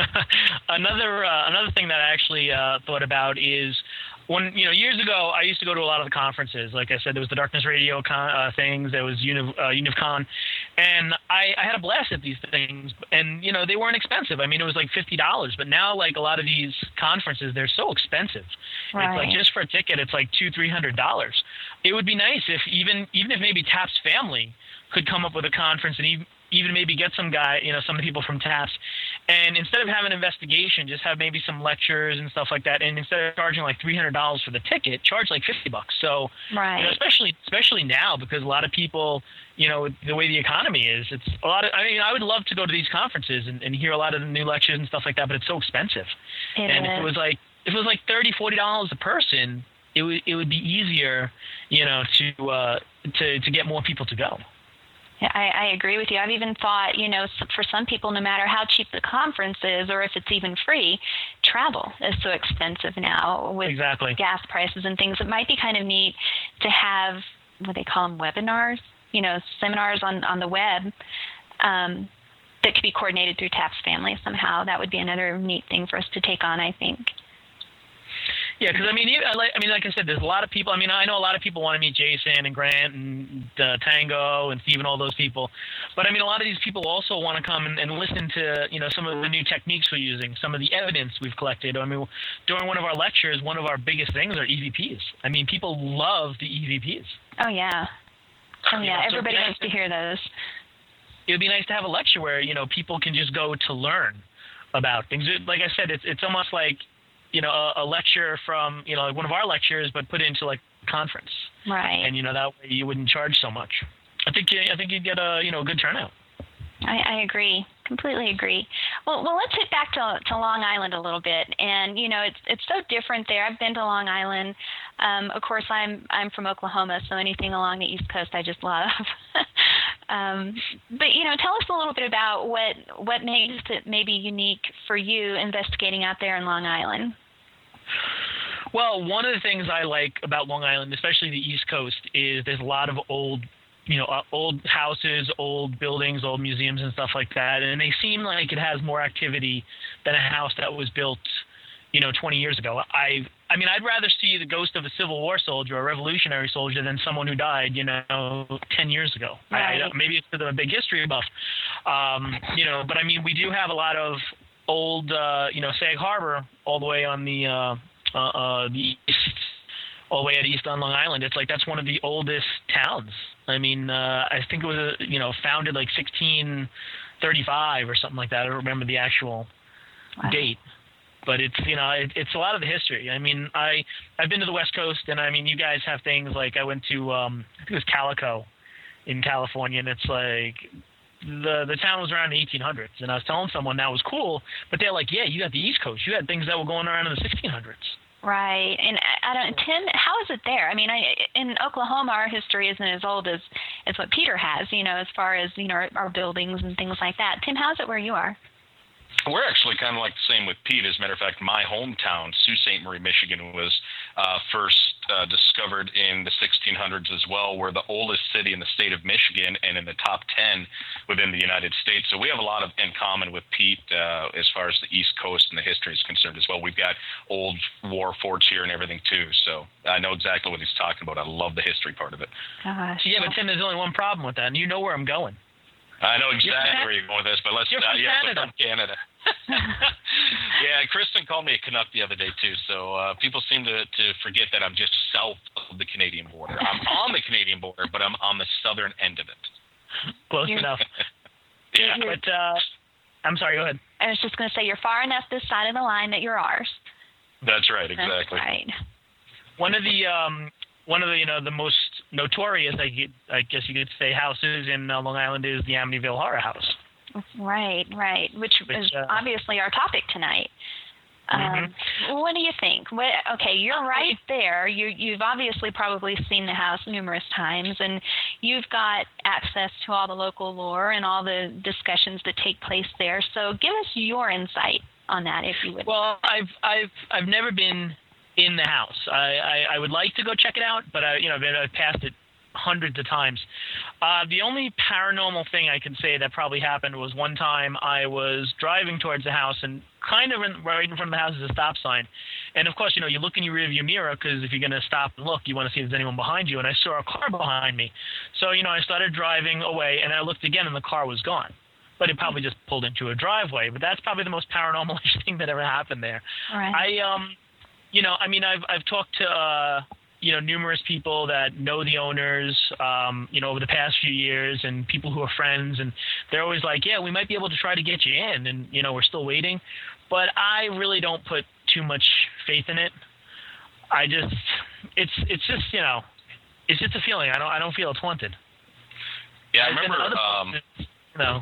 another uh, another thing that I actually uh, thought about is when, you know, years ago, I used to go to a lot of the conferences. Like I said, there was the Darkness Radio con, uh, things, there was Univ, uh, UnivCon, and I, I had a blast at these things. And, you know, they weren't expensive. I mean, it was like fifty dollars. But now, like a lot of these conferences, they're so expensive. Right. It's like just for a ticket, it's like two hundred dollars, three hundred dollars. It would be nice if even even if maybe Taps Family could come up with a conference and even even maybe get some guy, you know, some people from Taps, and instead of having an investigation, just have maybe some lectures and stuff like that. And instead of charging like three hundred dollars for the ticket, charge like fifty bucks. So, right. you know, especially especially now, because a lot of people, you know, the way the economy is, it's a lot of. I mean, I would love to go to these conferences and, and hear a lot of the new lectures and stuff like that, but it's so expensive. It and is. if it was like if it was like thirty, forty dollars a person, it would it would be easier, you know, to uh, to to get more people to go. Yeah, I, I agree with you. I've even thought, you know, for some people, no matter how cheap the conference is or if it's even free, travel is so expensive now with exactly. gas prices and things. It might be kind of neat to have what they call them webinars, you know, seminars on, on the web um, that could be coordinated through Taps Family somehow. That would be another neat thing for us to take on, I think. Yeah, because I mean, I mean, like I said, there's a lot of people. I mean, I know a lot of people want to meet Jason and Grant and uh, Tango and Steve and all those people. But I mean, a lot of these people also want to come and, and listen to, you know, some of the new techniques we're using, some of the evidence we've collected. I mean, during one of our lectures, one of our biggest things are E V Ps. I mean, people love the E V Ps. Oh yeah, oh yeah. You know, Everybody so wants to hear those. It would be nice to have a lecture where, you know, people can just go to learn about things. Like I said, it's it's almost like, you know, a, a lecture from, you know, like one of our lectures, but put into like a conference. Right. And, you know, that way you wouldn't charge so much. I think, I think you'd get a, you know, a good turnout. I, I agree. Completely agree. Well, well, let's get back to to Long Island a little bit. And, you know, it's it's so different there. I've been to Long Island. Um, of course, I'm I'm from Oklahoma, so anything along the East Coast I just love. um, but, you know, tell us a little bit about what, what makes it maybe unique for you investigating out there in Long Island. Well, one of the things I like about Long Island, especially the East Coast, is there's a lot of old you know, uh, old houses, old buildings, old museums and stuff like that. And they seem like it has more activity than a house that was built, you know, twenty years ago. I I mean, I'd rather see the ghost of a Civil War soldier or a Revolutionary soldier than someone who died, you know, ten years ago. Right. I, maybe it's because I'm a big history buff. Um, you know, but I mean, we do have a lot of old, uh, you know, Sag Harbor all the way on the, uh, uh, uh, the east, all the way at East on Long Island. It's like that's one of the oldest towns. I mean, uh, I think it was, you know, founded like sixteen thirty-five or something like that. I don't remember the actual wow. date. But it's, you know, it, it's a lot of the history. I mean, I, I've been to the West Coast, and I mean, you guys have things like I went to, um, I think it was Calico in California, and it's like the the town was around the eighteen hundreds. And I was telling someone that was cool, but they're like, yeah, you got the East Coast. You had things that were going around in the sixteen hundreds. Right. And I don't, Tim, how is it there? I mean, I, in Oklahoma, our history isn't as old as, as what Peter has, you know, as far as, you know, our, our buildings and things like that. Tim, how's it where you are? We're actually kind of like the same with Pete. As a matter of fact, my hometown, Sault Ste. Marie, Michigan, was uh, first uh, discovered in the sixteen hundreds as well. We're the oldest city in the state of Michigan and in the top ten within the United States. So we have a lot of in common with Pete uh, as far as the East Coast and the history is concerned as well. We've got old war forts here and everything too. So I know exactly what he's talking about. I love the history part of it. Gosh. Yeah, but Tim, there's only one problem with that, and you know where I'm going. I know exactly where you're going with this, but let's You're not from yeah, Canada. from Canada. Yeah, Kristen called me a Canuck the other day too. So uh, people seem to, to forget that I'm just south of the Canadian border. I'm on the Canadian border, but I'm on the southern end of it. Close You're- enough. Yeah, But uh, I'm sorry. Go ahead. I was just going to say you're far enough this side of the line that you're ours. that's right, That's exactly. right. One of the um, one of the you know the most notorious, I, gu- I guess you could say, houses in uh, Long Island is the Amityville Horror House. Right, right. Which, Which, is uh, obviously our topic tonight. Um, what do you think? What, okay, you're right there. You, you've obviously probably seen the house numerous times, and you've got access to all the local lore and all the discussions that take place there. So give us your insight on that, if you would. Well, I've I've I've never been in the house. I, I, I would like to go check it out, but I you know I've passed it hundreds of times. Uh, the only paranormal thing I can say that probably happened was one time I was driving towards the house, and kind of in, right in front of the house is a stop sign. And of course, you know, you look in your rearview mirror because if you're going to stop and look, you want to see if there's anyone behind you. And I saw a car behind me. So, you know, I started driving away, and I looked again, and the car was gone. But it probably just pulled into a driveway. But that's probably the most paranormal thing that ever happened there. Right. I, um, you know, I mean, I've I've talked to, uh, you know, numerous people that know the owners, um, you know, over the past few years, and people who are friends, and they're always like, yeah, we might be able to try to get you in, and, you know, we're still waiting. But I really don't put too much faith in it. I just, it's it's just, you know, it's just a feeling. I don't I don't feel it's haunted. Yeah, I I've been remember. to other Um, places, you know.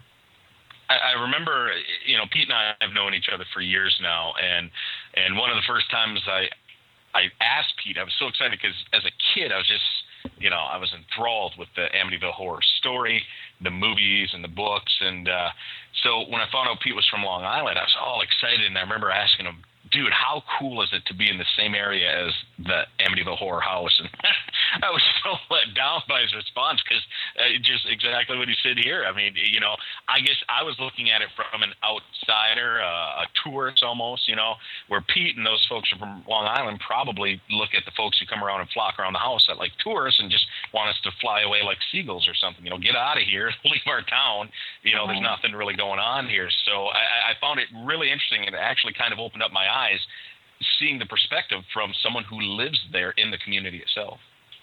I, I remember, you know, Pete and I have known each other for years now, and and one of the first times I I asked Pete, I was so excited because as a kid I was just, you know, I was enthralled with the Amityville Horror story, the movies and the books, and uh, so when I found out Pete was from Long Island, I was all excited, and I remember asking him, dude, how cool is it to be in the same area as the Amityville Horror House? And I was so let down by his response because uh, just exactly what he said here. I mean, you know, I guess I was looking at it from an outsider, uh, a tourist almost, you know, where Pete and those folks from Long Island probably look at the folks who come around and flock around the house at like tourists and just want us to fly away like seagulls or something, you know, get out of here, leave our town. You know, there's nothing really going on here. So I, I found it really interesting, and it actually kind of opened up my eyes seeing the perspective from someone who lives there in the community itself.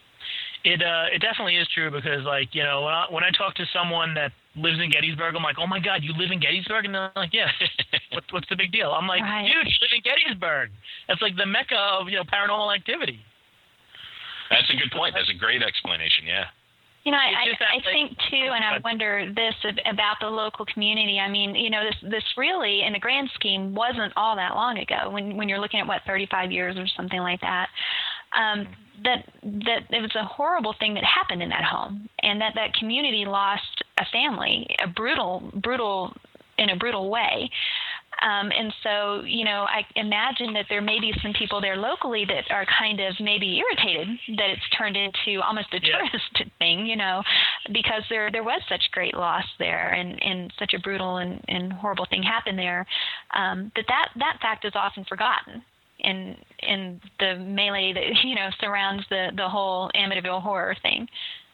It uh, it definitely is true because, like, you know, when I, when I talk to someone that lives in Gettysburg, I'm like, oh my God, you live in Gettysburg? And they're like, yeah. what, what's the big deal? I'm like, Right. dude, you live in Gettysburg. That's like the mecca of, you know, paranormal activity. That's a good point. That's a great explanation. Yeah. You know, I, It's just that, I, I like- think too, and I But- wonder this ab- about the local community. I mean, you know, this this really, in the grand scheme, wasn't all that long ago. When when you're looking at what thirty-five years or something like that, um, that that it was a horrible thing that happened in that home, and that that community lost a family, a brutal, brutal, in a brutal way. Um, and so, you know, I imagine that there may be some people there locally that are kind of maybe irritated that it's turned into almost a Yeah. tourist thing, you know, because there there was such great loss there, and, and such a brutal and, and horrible thing happened there, um, that, that that fact is often forgotten in in the melee that, you know, surrounds the, the whole Amityville horror thing.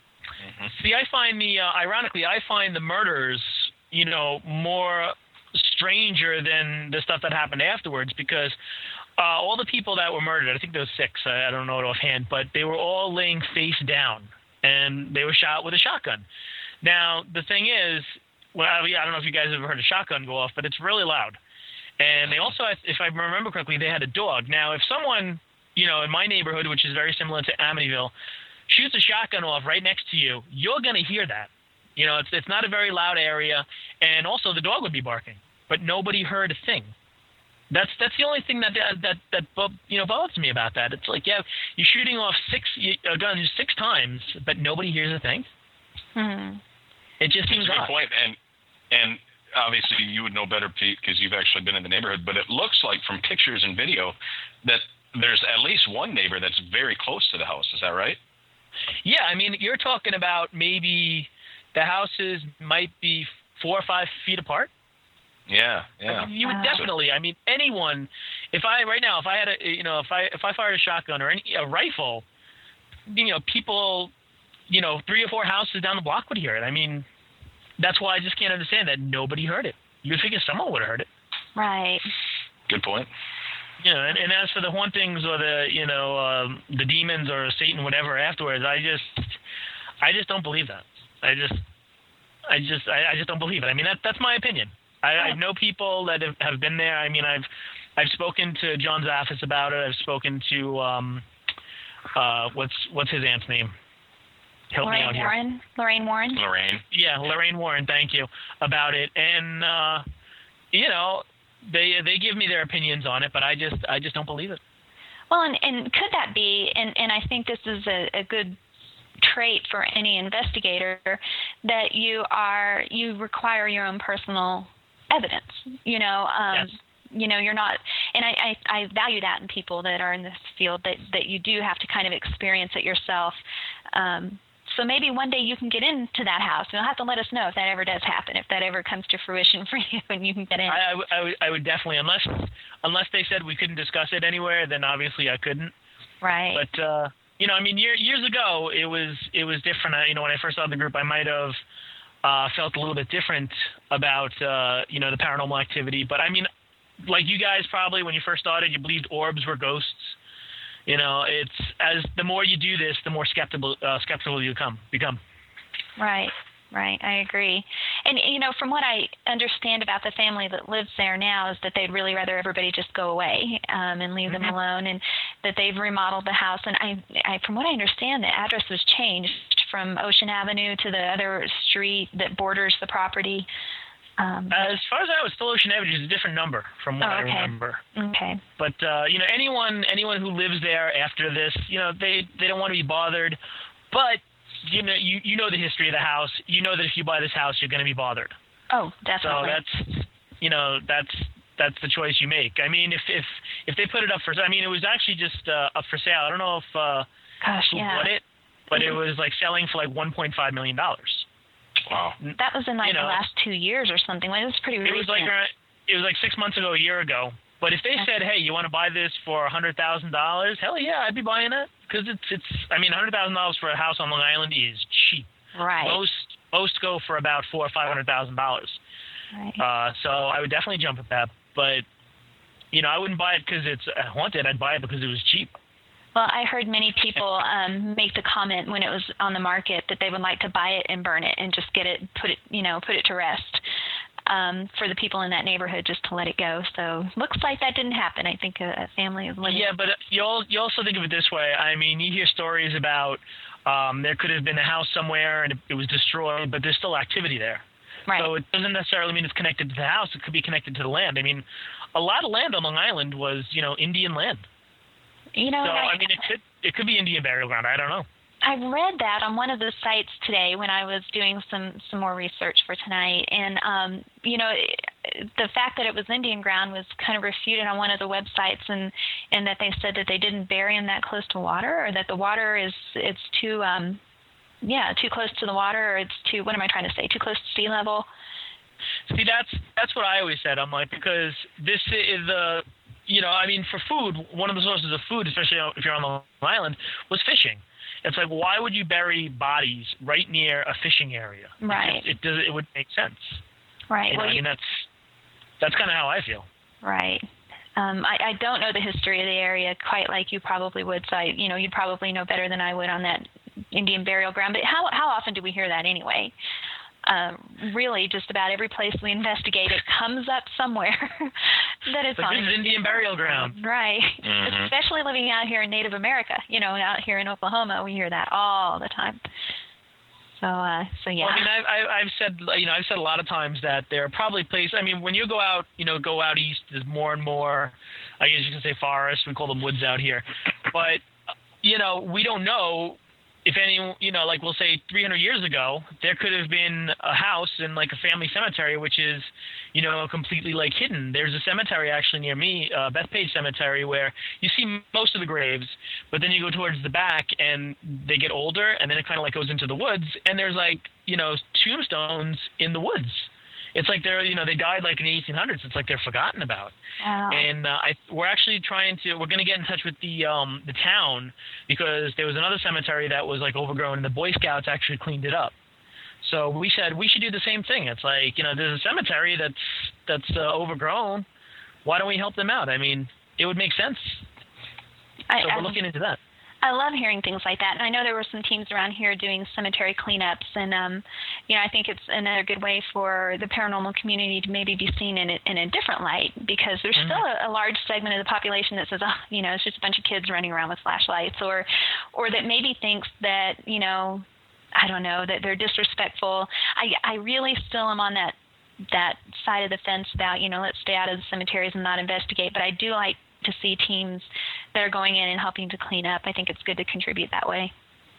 See, I find the, uh, ironically, I find the murders, you know, more stranger than the stuff that happened afterwards because uh, all the people that were murdered, I think there was six, I, I don't know it offhand, but they were all laying face down, and they were shot with a shotgun. Now, the thing is, well, I don't know if you guys have ever heard a shotgun go off, but it's really loud. And they also, if I remember correctly, they had a dog. Now, if someone, you know, in my neighborhood, which is very similar to Amityville, shoots a shotgun off right next to you, you're going to hear that. You know, it's it's not a very loud area, and also the dog would be barking, but nobody heard a thing. That's that's the only thing that that that, that you know bothers me about that. It's like, yeah, you're shooting off six uh, guns six times, but nobody hears a thing. Hmm. It just It's seems a good odd. point. And, and obviously you would know better, Pete, because you've actually been in the neighborhood, but it looks like from pictures and video that there's at least one neighbor that's very close to the house. Is that right? Yeah, I mean, you're talking about maybe the houses might be four or five feet apart. Yeah, yeah. I mean, you would Wow. definitely. I mean, anyone. If I right now, if I had a, you know, if I if I fired a shotgun or any a rifle, you know, people, you know, three or four houses down the block would hear it. I mean, that's why I just can't understand that nobody heard it. You'd figure someone would have heard it. Right. Good point. You know, and, and as for the hauntings or the, you know, um, the demons or Satan, whatever, afterwards, I just, I just don't believe that. I just, I just, I, I just don't believe it. I mean, that that's my opinion. I, I know people that have, have been there. I mean, I've, I've spoken to John Zaffis about it. I've spoken to, um, uh, what's what's his aunt's name? Help me out Lorraine here. Warren. Lorraine Warren. Lorraine. Yeah, Lorraine Warren. Thank you about it. And uh, you know, they they give me their opinions on it, but I just I just don't believe it. Well, and, and could that be, and, and I think this is a, a good trait for any investigator, that you are, you require your own personal evidence, you know, um, Yes. you know, you're not, and I, I, I value that in people that are in this field, that, that you do have to kind of experience it yourself. Um, so maybe one day you can get into that house. You'll have to let us know if that ever does happen, if that ever comes to fruition for you and you can get in. I, I, w- I, would, I would definitely, unless unless they said we couldn't discuss it anywhere, then obviously I couldn't. Right. But uh, you know, I mean, year, years ago it was it was different. I, you know, when I first saw the group, I might have uh, felt a little bit different about uh, you know, the paranormal activity. But I mean, like you guys probably when you first started, you believed orbs were ghosts. You know, it's as the more you do this, the more skeptical uh, skeptical you come become. Right, right. I agree. And, you know, from what I understand about the family that lives there now is that they'd really rather everybody just go away um, and leave them alone, and that they've remodeled the house. And I, I, from what I understand, the address was changed from Ocean Avenue to the other street that borders the property. Um, As far as I know, it's still Ocean Avenue. It's a different number from what Oh, I okay. remember. okay. But uh, you know, anyone anyone who lives there after this, you know, they they don't want to be bothered. But you know, you you know the history of the house. You know that if you buy this house, you're going to be bothered. Oh, So definitely. that's you know that's that's the choice you make. I mean, if if if they put it up for, I mean, it was actually just uh, up for sale. I don't know if uh, Gosh, who yeah. bought it, but it was like selling for like one point five million dollars. Wow. That was in like you know, the last two years or something. Well, it was pretty It recent. was like around, it was like six months ago, a year ago. But if they Okay. said, "Hey, you want to buy this for a hundred thousand dollars?" Hell yeah, I'd be buying it because it's it's. I mean, a hundred thousand dollars for a house on Long Island is cheap. right. Most most go for about four or five hundred thousand dollars. right. Uh, so I would definitely jump at that. But you know, I wouldn't buy it because it's uh, haunted. I'd buy it because it was cheap. Well, I heard many people um, make the comment when it was on the market that they would like to buy it and burn it and just get it, put it, you know, put it to rest um, for the people in that neighborhood, just to let it go. So looks like that didn't happen. I think a, a family is living. Yeah, but you all you also think of it this way. I mean, you hear stories about um, there could have been a house somewhere and it, it was destroyed, but there's still activity there. Right. So it doesn't necessarily mean it's connected to the house. It could be connected to the land. I mean, a lot of land on Long Island was, you know, Indian land. you know, So I, I mean, it could it could be Indian burial ground. I don't know. I read that on one of the sites today when I was doing some, some more research for tonight. And, um, you know, the fact that it was Indian ground was kind of refuted on one of the websites, and, and that they said that they didn't bury them that close to water, or that the water is, it's too, um, yeah, too close to the water, or it's too, what am I trying to say, too close to sea level. See, that's that's what I always said. I'm like, because this is the, you know, I mean, for food, one of the sources of food, especially if you're on Long Island, was fishing. It's like, why would you bury bodies right near a fishing area? Right. It, it does. It would make sense. Right. You know, Well, I you, mean, that's that's kind of how I feel. right. Um, I, I don't know the history of the area quite like you probably would. So, I, you know, you'd probably know better than I would on that Indian burial ground. But how how often do we hear that anyway? Um, really, just about every place we investigate, it comes up somewhere that it's But on this is Indian burial ground. Right. Mhm. Especially living out here in Native America. You know, out here in Oklahoma, we hear that all the time. So, uh, so yeah. Well, I mean, I've, I've I've said, you know, I've said a lot of times that there are probably places. I mean, when you go out, you know, go out east, there's more and more. I guess you can say forest. We call them woods out here, but you know, we don't know if any, you know, like we'll say three hundred years ago, there could have been a house in like a family cemetery, which is, you know, completely like hidden. There's a cemetery actually near me, uh, Bethpage Cemetery, where you see most of the graves, but then you go towards the back and they get older, and then it kind of like goes into the woods, and there's like, you know, tombstones in the woods. It's like they're, you know, they died like in the eighteen hundreds. It's like they're forgotten about. Wow. And uh, I, we're actually trying to, we're going to get in touch with the um, the town, because there was another cemetery that was like overgrown, and the Boy Scouts actually cleaned it up. So we said we should do the same thing. It's like, you know, there's a cemetery that's that's uh, overgrown. Why don't we help them out? I mean, it would make sense. I, so we're I, looking into that. I love hearing things like that. And I know there were some teams around here doing cemetery cleanups. And, um, you know, I think it's another good way for the paranormal community to maybe be seen in a, in a different light, because there's mm-hmm. still a, a large segment of the population that says, oh, you know, it's just a bunch of kids running around with flashlights, or, or that maybe thinks that, you know, I don't know, that they're disrespectful. I, I really still am on that, that side of the fence about, you know, let's stay out of the cemeteries and not investigate. But I do like to see teams that are going in and helping to clean up. I think it's good to contribute that way.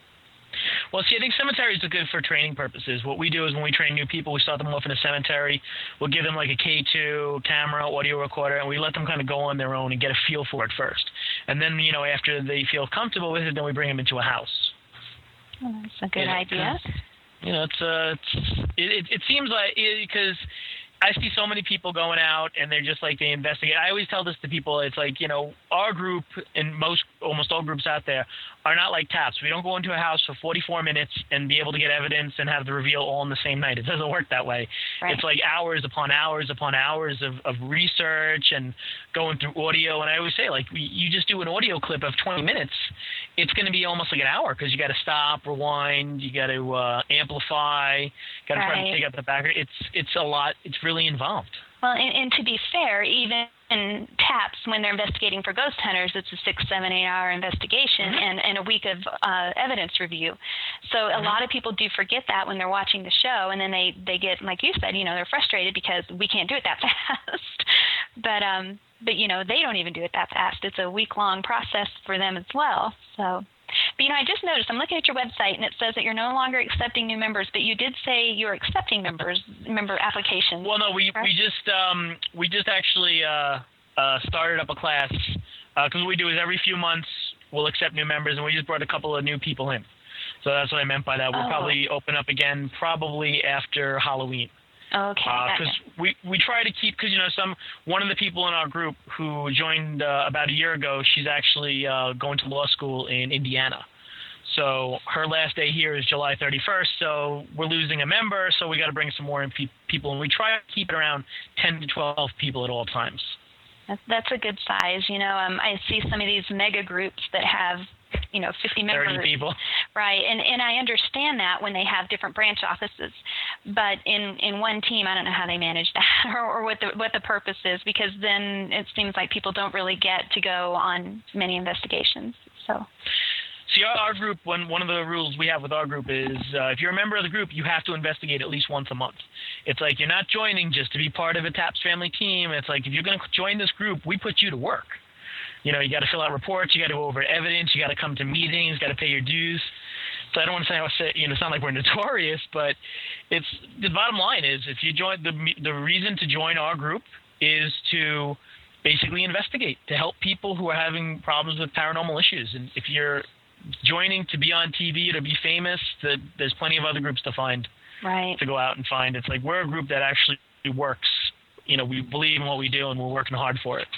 Well, see, I think cemeteries are good for training purposes. What we do is when we train new people, we start them off in a cemetery. We'll give them like a K two camera, audio recorder, and we let them kind of go on their own and get a feel for it first. And then, you know, after they feel comfortable with it, then we bring them into a house. Well, that's a good and idea. It's, you know, it's, uh, it's it, it, it seems like, because I see so many people going out and they're just like, they investigate. I always tell this to people. It's like, you know, our group and most, almost all groups out there are not like TAPS. We don't go into a house for forty-four minutes and be able to get evidence and have the reveal all in the same night. It doesn't work that way. Right. It's like hours upon hours upon hours of, of research and going through audio. And I always say, like, you just do an audio clip of twenty minutes, it's going to be almost like an hour, because you got to stop, rewind, you got to uh, amplify, got to right. try to take out the background. It's, it's a lot. It's really involved. Well, and, and to be fair, even in TAPS, when they're investigating for ghost hunters, it's a six, seven, eight hour investigation mm-hmm. and, and a week of uh, evidence review. So mm-hmm. a lot of people do forget that when they're watching the show, and then they, they get, like you said, you know, they're frustrated because we can't do it that fast. but, um, but, you know, they don't even do it that fast. It's a week-long process for them as well. So. But, you know, I just noticed, I'm looking at your website, and it says that you're no longer accepting new members, but you did say you're accepting members, member applications. Well, no, we, right? we just um, we just actually uh, uh, started up a class, because uh, what we do is every few months we'll accept new members, and we just brought a couple of new people in. So that's what I meant by that. We'll oh. probably open up again probably after Halloween. Okay. Because uh, we, we try to keep, because, you know, some one of the people in our group who joined uh, about a year ago, she's actually uh, going to law school in Indiana. So her last day here is July thirty-first, so we're losing a member, so we got to bring some more in pe- people. And we try to keep it around ten to twelve people at all times. That's, that's a good size. You know, um, I see some of these mega groups that have, you know, fifty members. thirty people. Right. And and I understand that when they have different branch offices. But in, in one team, I don't know how they manage that or, or what the what the purpose is, because then it seems like people don't really get to go on many investigations. So. See, our, our group, one, one of the rules we have with our group is uh, if you're a member of the group, you have to investigate at least once a month. It's like you're not joining just to be part of a TAPS family team. It's like if you're going to join this group, we put you to work. You know, you got to fill out reports, you got to go over evidence, you got to come to meetings, got to pay your dues. So I don't want to say, you know, sound like we're notorious, but it's the bottom line is if you join, the the reason to join our group is to basically investigate, to help people who are having problems with paranormal issues. And if you're joining to be on T V, to be famous, that there's plenty of other groups to find, right, to go out and find. It's like we're a group that actually works. You know, we believe in what we do, and we're working hard for it.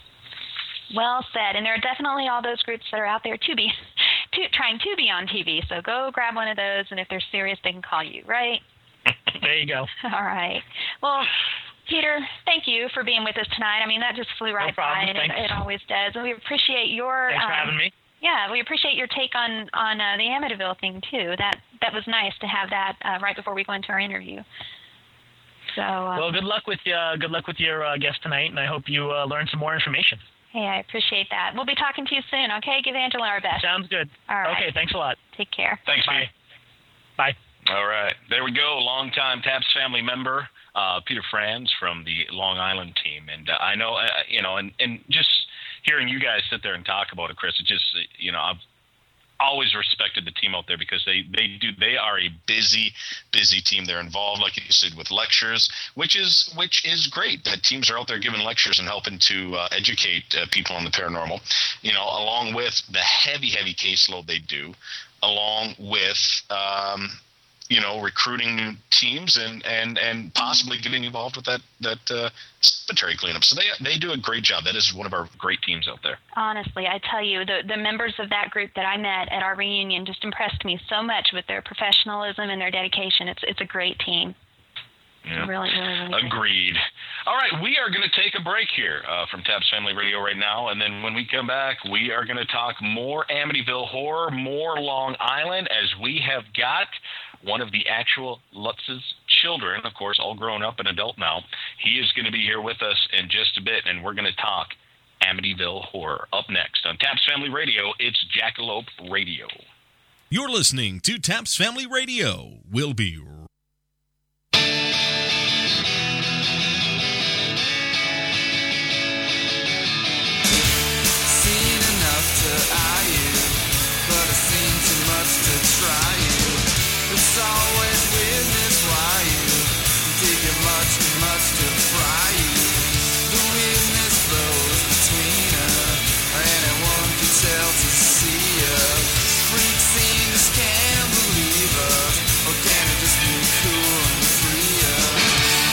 Well said. And there are definitely all those groups that are out there to be to, trying to be on T V. So go grab one of those, and if they're serious, they can call you, right? There you go. All right. Well, Peter, thank you for being with us tonight. I mean, that just flew right no problem. by, and it, it always does. And we appreciate your Thanks for um, having me. Yeah, we appreciate your take on on uh, the Amityville thing too. That that was nice to have that uh, right before we go into our interview. So uh, well, good luck with uh, good luck with your uh, guest tonight, and I hope you uh, learn some more information. Hey, I appreciate that. We'll be talking to you soon. Okay, give Angela our best. Sounds good. All right. Okay, thanks a lot. Take care. Thanks. Bye. Bye. All right, there we go. Longtime TAPS family member, uh, Peter Franz from the Long Island team, and uh, I know, uh, you know, and, and just hearing you guys sit there and talk about it, Chris, it just, you know, I've, always respected the team out there because they, they do they are a busy, busy team. They're involved, like you said, with lectures, which is which is great that teams are out there giving lectures and helping to uh, educate uh, people on the paranormal, you know, along with the heavy, heavy caseload they do, along with, um, you know, recruiting new teams and, and, and possibly getting involved with that, that uh, cemetery cleanup. So they they do a great job. That is one of our great teams out there. Honestly, I tell you, the, the members of that group that I met at our reunion just impressed me so much with their professionalism and their dedication. It's it's a great team. Yeah. Really, really, really Agreed. All right, we are going to take a break here uh, from Taps Family Radio right now, and then when we come back, we are going to talk more Amityville Horror, more Long Island, as we have got one of the actual Lutz's children, of course, all grown up and adult now. He is going to be here with us in just a bit, and we're going to talk Amityville Horror. Up next on Taps Family Radio, it's Jackalope Radio. You're listening to Taps Family Radio. We'll be right back. To eye you, but I've seen too much to try you. It's always weirdness why you dig you much too much to fry you. The weirdness flows between us, anyone can tell to see us. Freak scenes can't believe us, or can it just be cool and free us?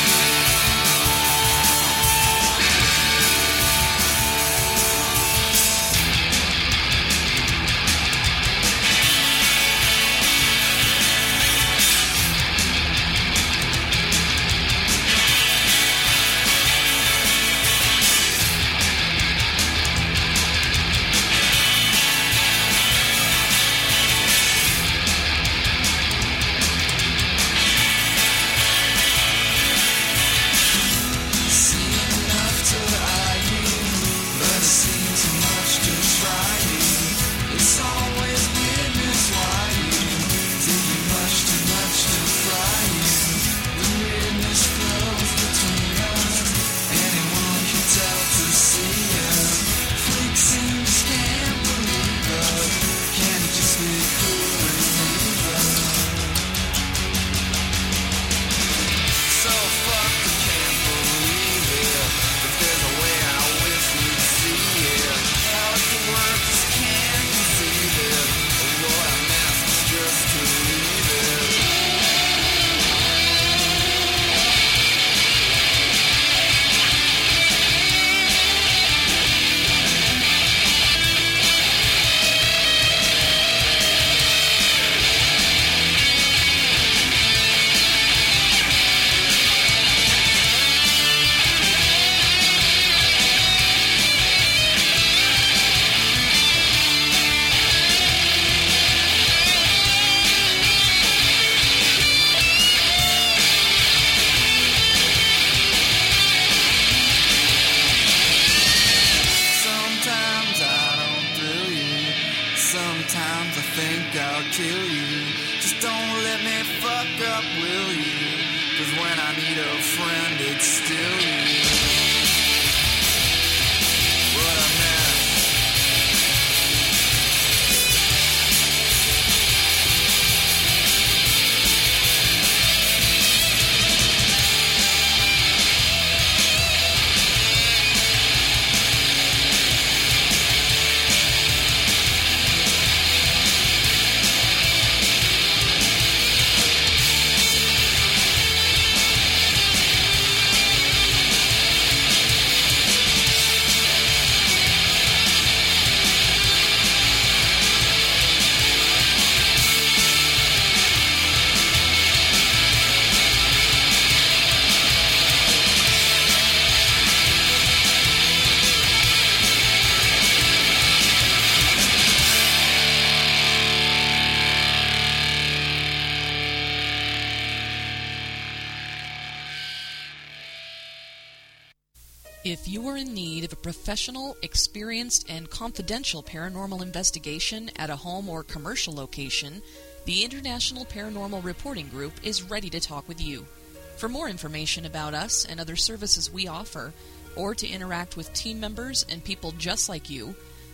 If you are in need of a professional, experienced, and confidential paranormal investigation at a home or commercial location, the International Paranormal Reporting Group is ready to talk with you. For more information about us and other services we offer, or to interact with team members and people just like you,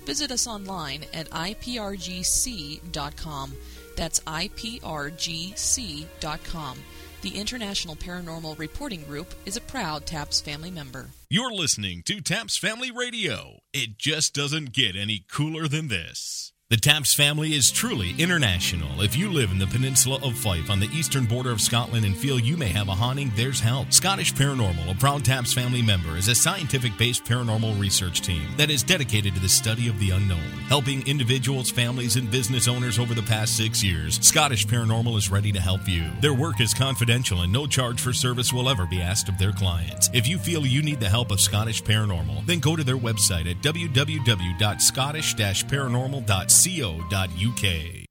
visit us online at I P R G C dot com. That's I P R G C dot com. The International Paranormal Reporting Group is a proud TAPS family member. You're listening to TAPS Family Radio. It just doesn't get any cooler than this. The TAPS family is truly international. If you live in the peninsula of Fife on the eastern border of Scotland and feel you may have a haunting, there's help. Scottish Paranormal, a proud TAPS family member, is a scientific-based paranormal research team that is dedicated to the study of the unknown, helping individuals, families, and business owners over the past six years. Scottish Paranormal is ready to help you. Their work is confidential and no charge for service will ever be asked of their clients. If you feel you need the help of Scottish Paranormal, then go to their website at w w w dot scottish dash paranormal dot co dot u k.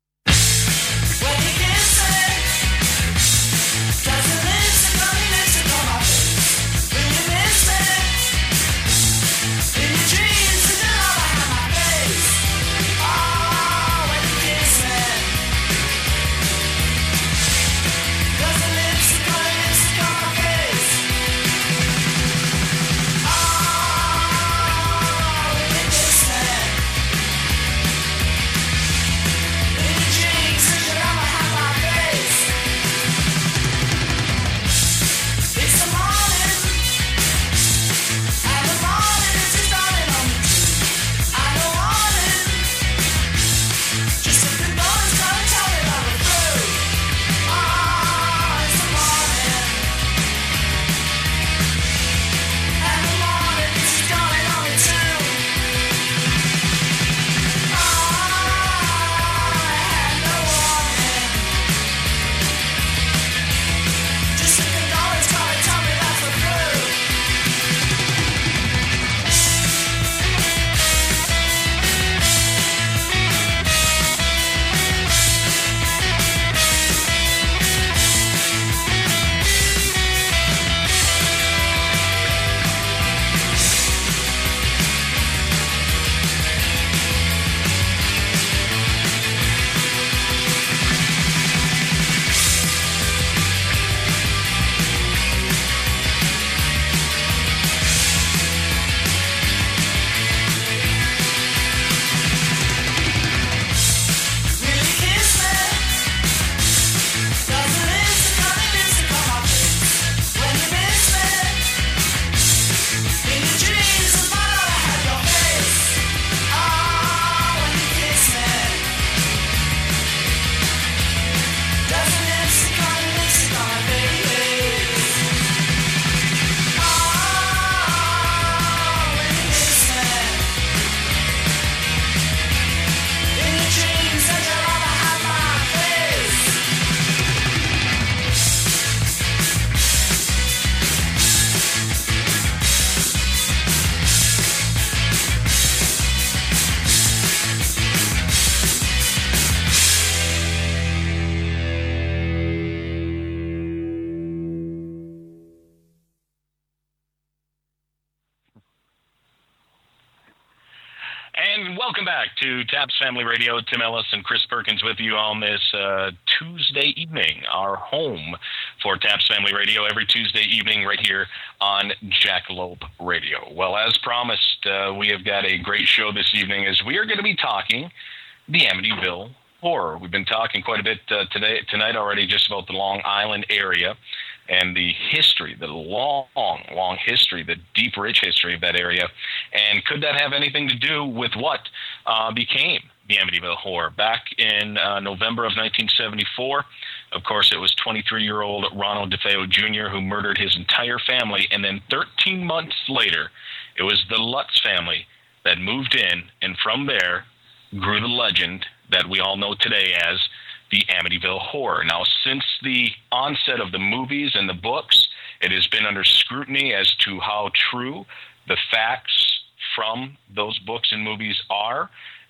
Welcome back to TAPS Family Radio. Tim Ellis and Chris Perkins with you on this uh, Tuesday evening, our home for TAPS Family Radio, every Tuesday evening right here on Jackalope Radio. Well, as promised, uh, we have got a great show this evening as we are going to be talking the Amityville Horror. We've been talking quite a bit uh, today, tonight already just about the Long Island area and the history, the long, long history, the deep, rich history of that area. And could that have anything to do with what uh, became the Amityville Horror? Back in uh, November of nineteen seventy-four, of course, it was twenty-three-year-old Ronald DeFeo Junior who murdered his entire family. And then thirteen months later, it was the Lutz family that moved in. And from there grew the legend that we all know today as the Amityville Horror. Now, since the onset of the movies and the books, it has been under scrutiny as to how true the facts from those books and movies are.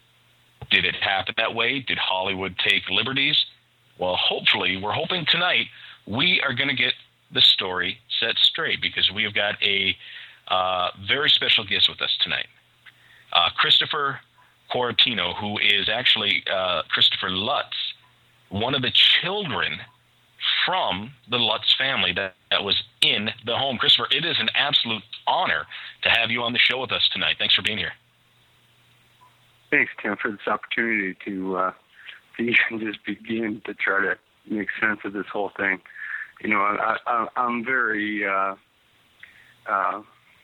Did it happen that way? Did Hollywood take liberties? Well, hopefully, we're hoping tonight we are going to get the story set straight, because we have got a uh, very special guest with us tonight. Uh, Christopher Quarantino, who is actually uh, Christopher Lutz, one of the children from the Lutz family that, that was in the home. Christopher, it is an absolute honor to have you on the show with us tonight. Thanks for being here. thanks, Tim, for this opportunity to, uh, to even just begin to try to make sense of this whole thing. You know, I, I, I'm very, uh, uh,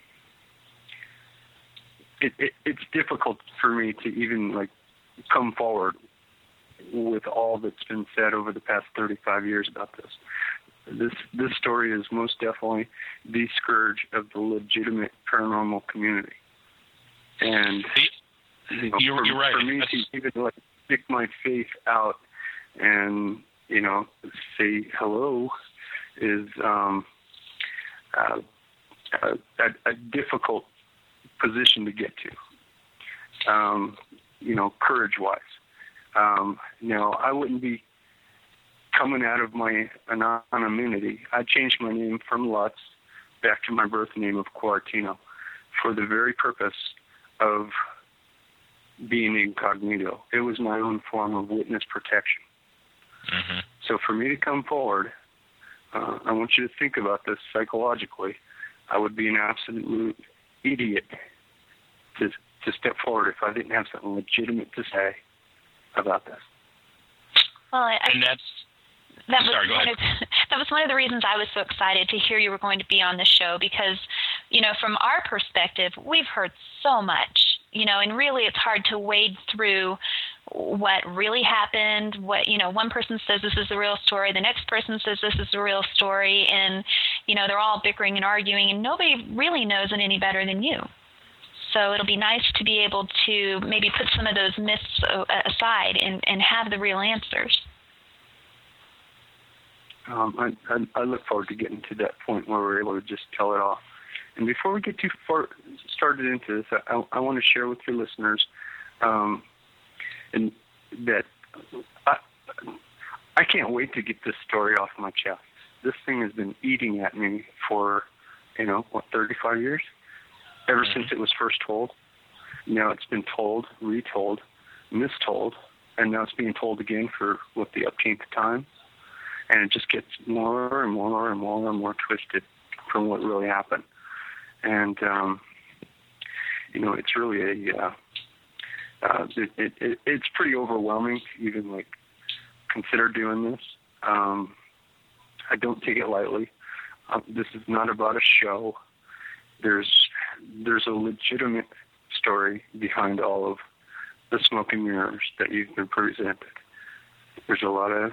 it, it, it's difficult for me to even, like, come forward with all that's been said over the past thirty-five years about this. This this story is most definitely the scourge of the legitimate paranormal community. And you know, you're, for, you're right. for me That's... to even like stick my faith out and, you know, say hello is um, uh, a, a, a difficult position to get to, um, you know, courage-wise. Um, you know, I wouldn't be coming out of my anonymity. I changed my name from Lutz back to my birth name of Quartino for the very purpose of being incognito. It was my own form of witness protection. Mm-hmm. So for me to come forward, uh, I want you to think about this psychologically. I would be an absolute idiot to to step forward if I didn't have something legitimate to say about this. Well, I, and that's that was sorry, go one ahead. of, that was one of the reasons I was so excited to hear you were going to be on the show, because, you know, from our perspective, we've heard so much, you know, and really it's hard to wade through what really happened, what, you know, one person says this is the real story, the next person says this is the real story, and, you know, they're all bickering and arguing, and nobody really knows it any better than you. So it'll be nice to be able to maybe put some of those myths aside and, and have the real answers. Um, I, I, I look forward to getting to that point where we're able to just tell it all. And before we get too far started into this, I, I, I want to share with your listeners um, and that I, I can't wait to get this story off my chest. This thing has been eating at me for, you know, what, thirty-five years? Ever since it was first told. Now it's been told, retold, mistold, and now it's being told again for, what, the upteenth time. And it just gets more and more and more and more twisted from what really happened. And, um, you know, it's really a, uh, uh, it, it, it, it's pretty overwhelming to even, like, consider doing this. Um, I don't take it lightly. Um, this is not about a show. There's there's a legitimate story behind all of the smoke and mirrors that you've been presented. There's a lot of,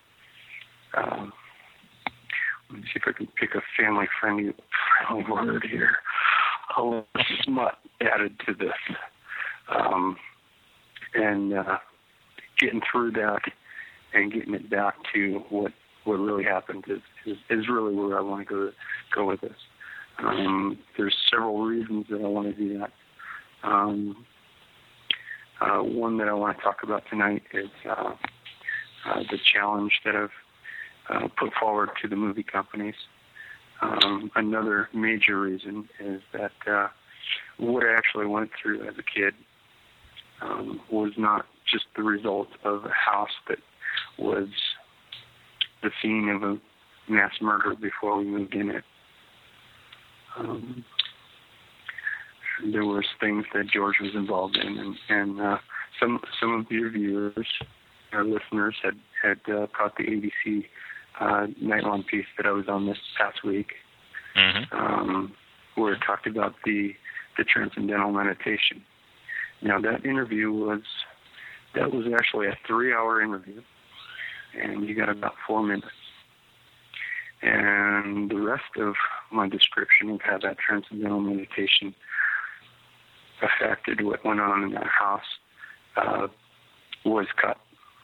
um, let me see if I can pick a family-friendly friendly word here, a little smut added to this. Um, and uh, getting through that and getting it back to what, what really happened is, is, is really where I want to go, go with this. Um, there's several reasons that I want to do that. Um, uh, one that I want to talk about tonight is uh, uh, the challenge that I've uh, put forward to the movie companies. Um, another major reason is that uh, what I actually went through as a kid um, was not just the result of a house that was the scene of a mass murder before we moved in it. Um, there was things that George was involved in, and, and uh, some some of your viewers, our listeners, had had uh, caught the A B C uh, night-long piece that I was on this past week, mm-hmm. um, where it talked about the the transcendental meditation. Now that interview was that was actually a three-hour interview, and you got about four minutes. And the rest of my description of how that transcendental meditation affected what went on in that house uh, was cut.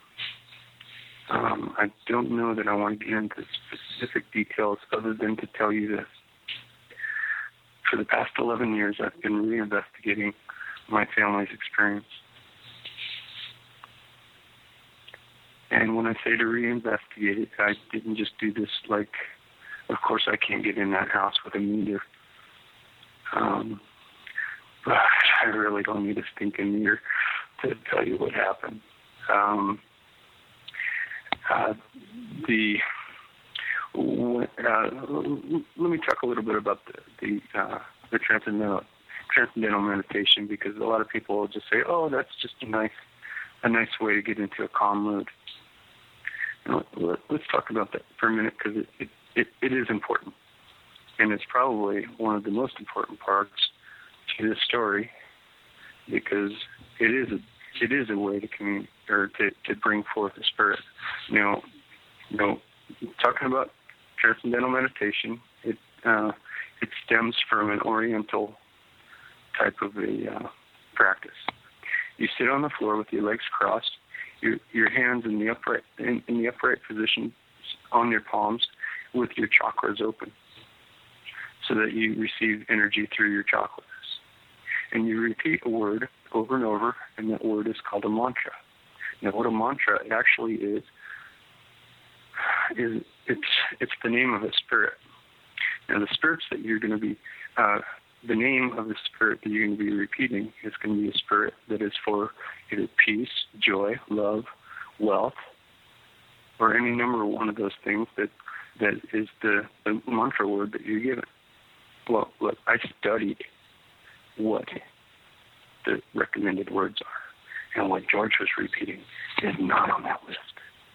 Um, I don't know that I want to get into specific details other than to tell you this. For the past eleven years, I've been reinvestigating my family's experience. And when I say to reinvestigate it, I didn't just do this like, of course I can't get in that house with a meter. Um, but I really don't need a stinking meter to tell you what happened. Um, uh, the uh, let me talk a little bit about the the, uh, the transcendental transcendental meditation, because a lot of people will just say, "Oh, that's just a nice, a nice way to get into a calm mood." And let, let's talk about that for a minute, because it, it, it, it is important, and it's probably one of the most important parts to this story, because it is a it is a way to communicate or to, to bring forth the spirit. Now, you know, talking about transcendental meditation, it uh, it stems from an Oriental type of a uh, practice. You sit on the floor with your legs crossed, your your hands in the upright in, in the upright position on your palms, with your chakras open, so that you receive energy through your chakras. And you repeat a word over and over, and that word is called a mantra. Now, what a mantra actually is, is it's it's the name of a spirit. Now, the spirits that you're going to be, uh, the name of the spirit that you're going to be repeating is going to be a spirit that is for either peace, joy, love, wealth, or any number of one of those things that that is the, the mantra word that you're given. Well, look, I studied what the recommended words are, and what George was repeating is not on that list.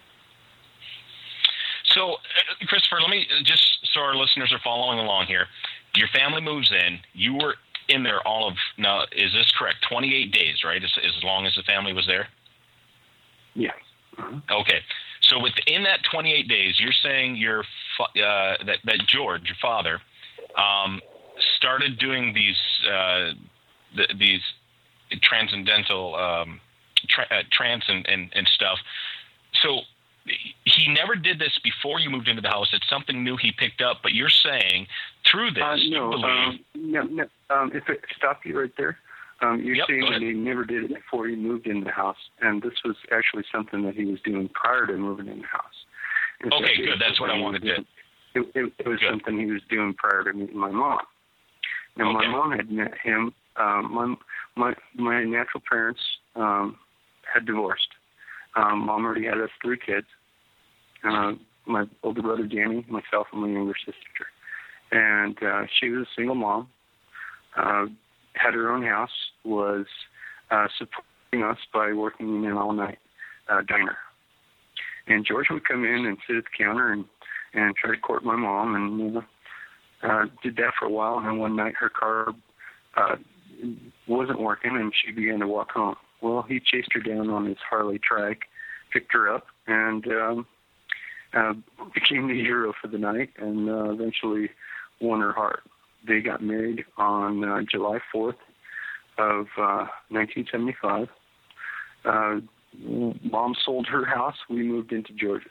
So, uh, Christopher, let me just, so our listeners are following along here. Your family moves in. You were in there all of, now, is this correct? twenty-eight days, right? As, as long as the family was there? Yeah. Uh-huh. Okay. So within that twenty-eight days, you're saying your uh, that, that George, your father, um, started doing these uh, the, these transcendental um, tra- uh, trance and, and, and stuff. So he never did this before you moved into the house. It's something new he picked up. But you're saying through this, uh, no, you believe. Um, no, no. Um, if it stop you right there, um, you're yep, saying that he never did it before he moved into the house, and this was actually something that he was doing prior to moving in the house. And okay, so good. That's what I wanted to. It, it, it was good. something he was doing prior to meeting my mom. Now, okay. my mom had met him. Um, my my my natural parents um, had divorced. Um, Mom already had us three kids. Uh, my older brother Danny, myself, and my younger sister. And uh, she was a single mom. Uh, had her own house. Was uh, supporting us by working in an all-night uh, diner. And George would come in and sit at the counter and and try to court my mom, and uh, uh, did that for a while. And then one night her car uh, wasn't working, and she began to walk home. Well, he chased her down on his Harley trike, picked her up, and um, uh, became the hero for the night, and uh, eventually won her heart. They got married on uh, July fourth of uh, nineteen seventy-five. Uh, Mom sold her house. We moved into George's.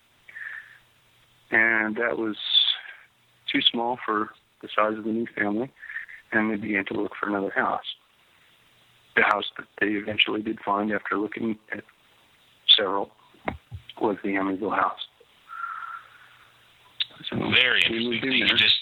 And that was too small for the size of the new family, and they began to look for another house. The house that they eventually did find after looking at several was the Amityville house. So very interesting. You just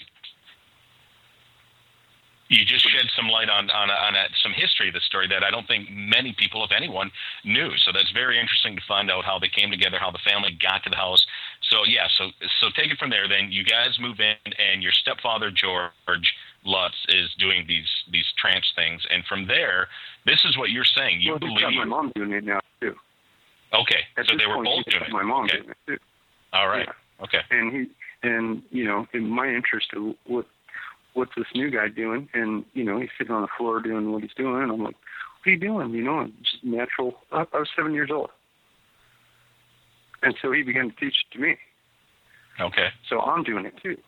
you just shed some light on on, on a, some history of the story that I don't think many people, if anyone, knew. So that's very interesting to find out how they came together, how the family got to the house. So yeah, so so take it from there. Then you guys move in, and your stepfather George Lutz is doing these these trance things, and from there, this is what you're saying. You well, believe got my mom doing it now too. Okay, At so they were point, both doing it. My mom okay. doing it too. All right. Yeah. Okay. And he and you know, in my interest of what what's this new guy doing? And you know, he's sitting on the floor doing what he's doing. And I'm like, what are you doing? You know, just natural. I, I was seven years old, and so he began to teach it to me. Okay. So I'm doing it too.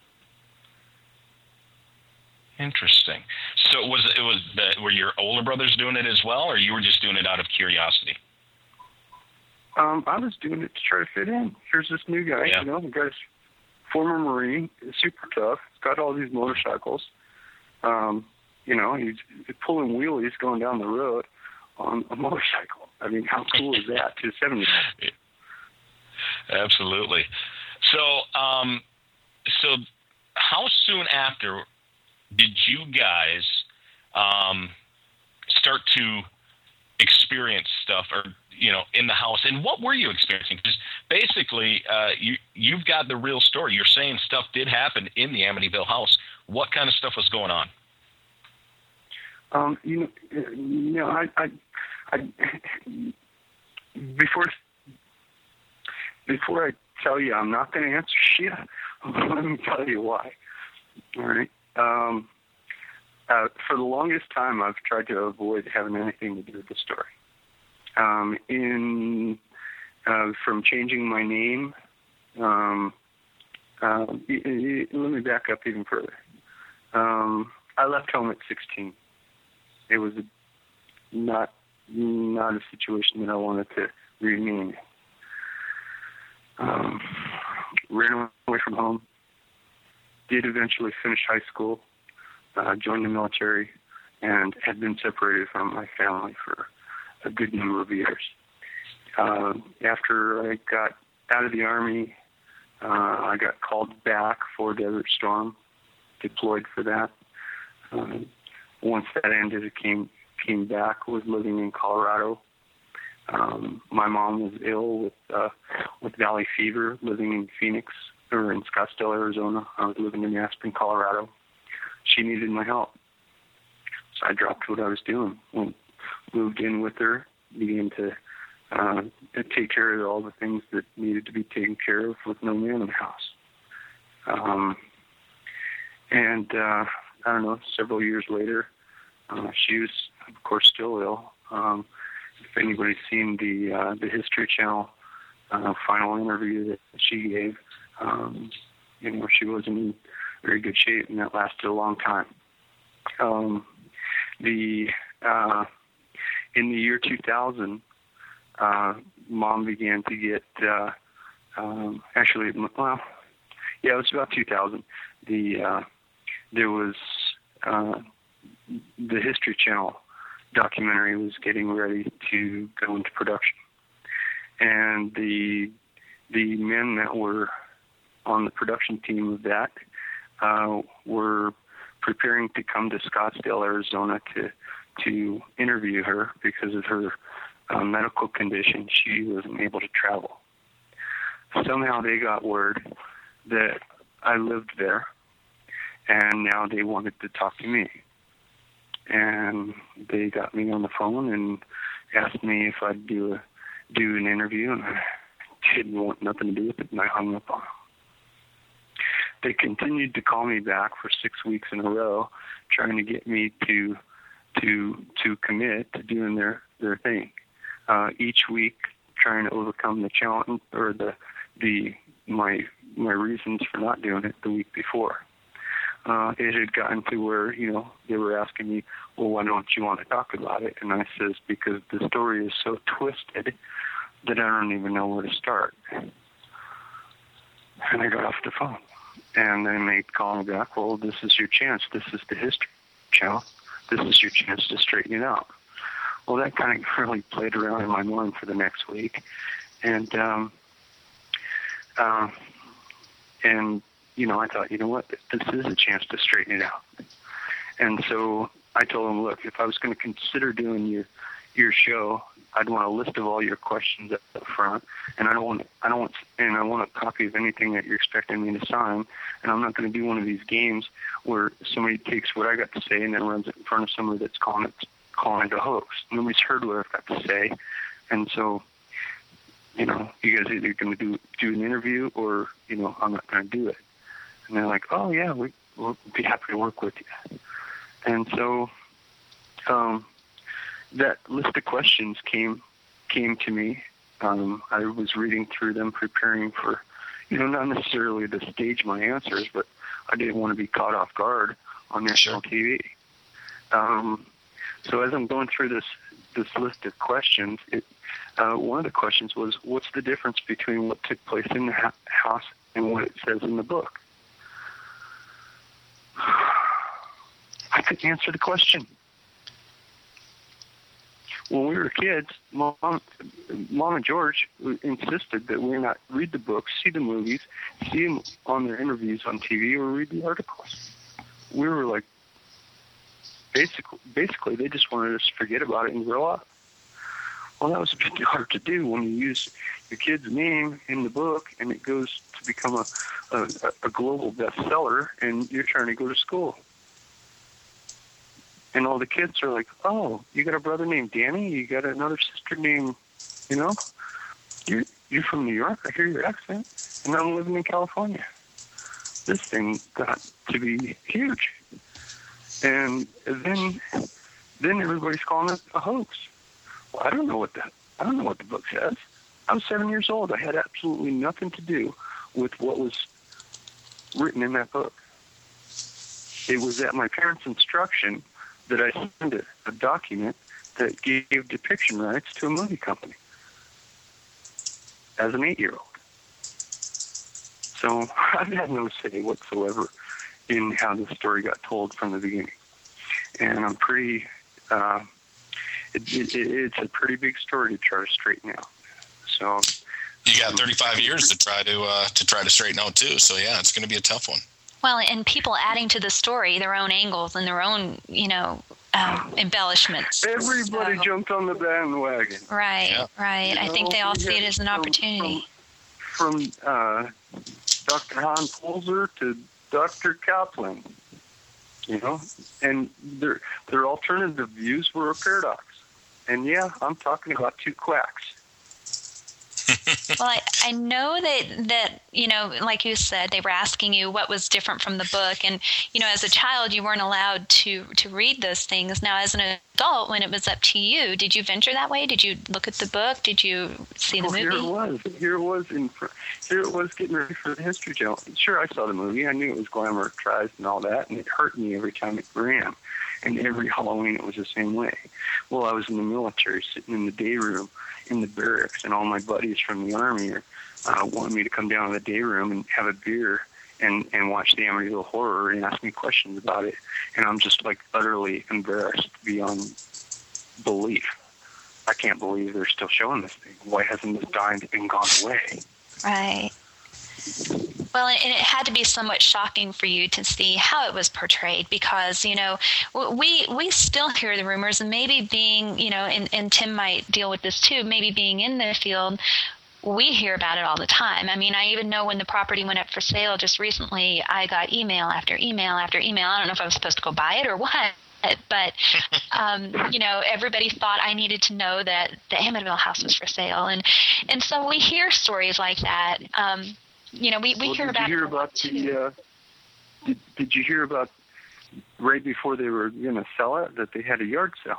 Interesting. So was it was the, were your older brothers doing it as well, or you were just doing it out of curiosity? Um, I was doing it to try to fit in. Here's this new guy, yeah. you know, the guy's former Marine, super tough, he's got all these motorcycles. Um, you know, he's pulling wheelies going down the road on a motorcycle. I mean, how cool is that to a seven-year-old? Absolutely. So, um, so how soon after did you guys um, start to experience stuff, or you know, in the house? And what were you experiencing? Because basically, uh, you you've got the real story. You're saying stuff did happen in the Amityville house. What kind of stuff was going on? Um, you know, you know, I, I, I before before I tell you, I'm not going to answer shit. Let me tell you why. All right. Um, uh, for the longest time, I've tried to avoid having anything to do with the story. Um, in uh, from changing my name. Um, uh, y- y- let me back up even further. Um, I left home at sixteen. It was a, not not a situation that I wanted to remain in. Um, ran away from home. Did eventually finish high school. Uh, joined the military, and had been separated from my family for a good number of years. Uh, after I got out of the Army, uh, I got called back for Desert Storm, deployed for that. Um, once that ended, I came came back, was living in Colorado. Um, my mom was ill with uh, with valley fever, living in Phoenix, or in Scottsdale, Arizona. I was living in Aspen, Colorado. She needed my help. So I dropped what I was doing, went, moved in with her, began to uh, take care of all the things that needed to be taken care of with no man in the house. Um, and uh, I don't know, several years later, uh, she was, of course, still ill. Um, if anybody's seen the uh, the History Channel uh, final interview that she gave, um, you know, she wasn't in very good shape, and that lasted a long time. Um, the uh, in the year two thousand, uh, Mom began to get uh, um, actually, well, yeah, it was about two thousand. The uh, there was uh, the History Channel documentary was getting ready to go into production, and the the men that were on the production team of that uh, were preparing to come to Scottsdale, Arizona to to interview her because of her uh, medical condition. She wasn't able to travel. Somehow they got word that I lived there, and now they wanted to talk to me. And they got me on the phone and asked me if I'd do a, do an interview, and I didn't want nothing to do with it, and I hung up on them. They continued to call me back for six weeks in a row, trying to get me to to to commit to doing their their thing. Uh, each week, trying to overcome the challenge or the the my my reasons for not doing it the week before. Uh, it had gotten to where, you know, they were asking me, well, why don't you want to talk about it? And I says, because the story is so twisted that I don't even know where to start. And I got off the phone. And then they called me back, well, this is your chance. This is the History Channel. This is your chance to straighten it out. Well, that kind of really played around in my mind for the next week. And, um, uh, and, you know, I thought, you know what, this is a chance to straighten it out. And so I told him, look, if I was going to consider doing your your show, I'd want a list of all your questions up front, and I don't want, I don't want, and I want a copy of anything that you're expecting me to sign. And I'm not going to do one of these games where somebody takes what I got to say and then runs it in front of somebody that's calling it, calling it a hoax. Nobody's heard what I've got to say, and so, you know, you guys are either going to do do an interview or, you know, I'm not going to do it. And they're like, oh, yeah, we, we'll be happy to work with you. And so um, that list of questions came came to me. Um, I was reading through them, preparing for, you know, not necessarily to stage my answers, but I didn't want to be caught off guard on national T V. Um, so as I'm going through this, this list of questions, it, uh, one of the questions was, what's the difference between what took place in the ha- house and what it says in the book? I couldn't answer the question. When we were kids, Mom, Mom and George insisted that we not read the books, see the movies, see them on their interviews on T V, or read the articles. We were like, basically, basically, they just wanted us to forget about it and grow up. Well, that was a bit hard to do when you use your kid's name in the book and it goes to become a, a, a global bestseller and you're trying to go to school. And all the kids are like, oh, you got a brother named Danny? You got another sister named, you know, you're, you're from New York? I hear your accent. And I'm living in California. This thing got to be huge. And then then everybody's calling it a hoax. Well, I don't know what that, I don't know what the book says. I was seven years old. I had absolutely nothing to do with what was written in that book. It was at my parents' instruction that I sent a, a document that gave depiction rights to a movie company as an eight-year-old. So I've had no say whatsoever in how the story got told from the beginning. And I'm pretty, uh, it, it, it's a pretty big story to try to straighten out. So you got thirty-five years to try to uh, to try to straighten out too. So yeah, it's going to be a tough one. Well, and people adding to the story their own angles and their own, you know, um, embellishments. Everybody so. jumped on the bandwagon. Right, yeah. right. You I know, think they all see it as an from, opportunity. From, from uh, Doctor Hans Holzer to Doctor Kaplan, you know, and their their alternative views were a paradox. And yeah, I'm talking about two quacks. Well, I, I know that, that, you know, like you said, they were asking you what was different from the book. And, you know, as a child, you weren't allowed to, to read those things. Now, as an adult, when it was up to you, did you venture that way? Did you look at the book? Did you see the oh, movie? Here it was. Here it was. In, here it was getting ready for the History Channel. Sure, I saw the movie. I knew it was glamorized and all that, and it hurt me every time it ran. And every Halloween, it was the same way. Well, I was in the military, sitting in the day room in the barracks, and all my buddies from the Army uh, wanted me to come down to the day room and have a beer and, and watch the Amityville Horror and ask me questions about it. And I'm just, like, utterly embarrassed beyond belief. I can't believe they're still showing this thing. Why hasn't this died and gone away? Right. Well, and it had to be somewhat shocking for you to see how it was portrayed because, you know, we we still hear the rumors, and maybe being, you know, and, and Tim might deal with this too, maybe being in the field, we hear about it all the time. I mean, I even know when the property went up for sale just recently, I got email after email after email. I don't know if I was supposed to go buy it or what. But, um, you know, everybody thought I needed to know that the Amityville house was for sale. And, and so we hear stories like that. Um, you know, we, we well, hear did about, you hear about the, uh, did, did you hear about right before they were going to sell it, that they had a yard sale?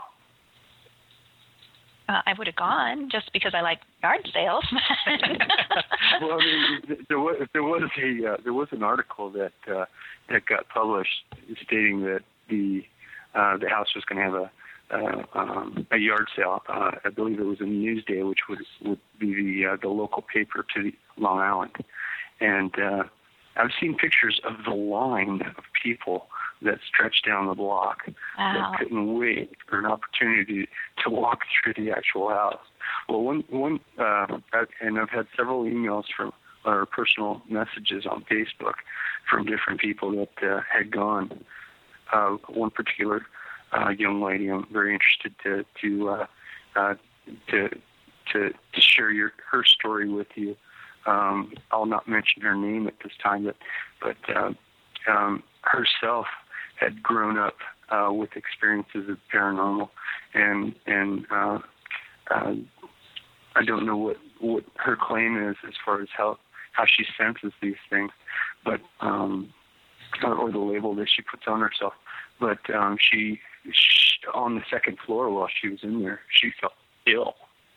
Uh, I would have gone just because I like yard sales. Well, I mean, there was there was a uh, there was an article that uh, that got published stating that the uh, the house was going to have a uh, um, a yard sale. Uh, I believe it was in Newsday, which would would be the uh, the local paper to the Long Island. And uh, I've seen pictures of the line of people that stretched down the block wow. that couldn't wait for an opportunity to walk through the actual house. Well, one, one, uh, and I've had several emails from, or personal messages on Facebook from different people that uh, had gone. Uh, one particular uh, young lady, I'm very interested to to uh, uh, to, to to share your her story with you. Um, I'll not mention her name at this time, but but uh, um, herself had grown up uh, with experiences of paranormal, and and uh, uh, I don't know what, what her claim is as far as how, how she senses these things, but um, or, or the label that she puts on herself. But um, she, she on the second floor while she was in there, she felt ill.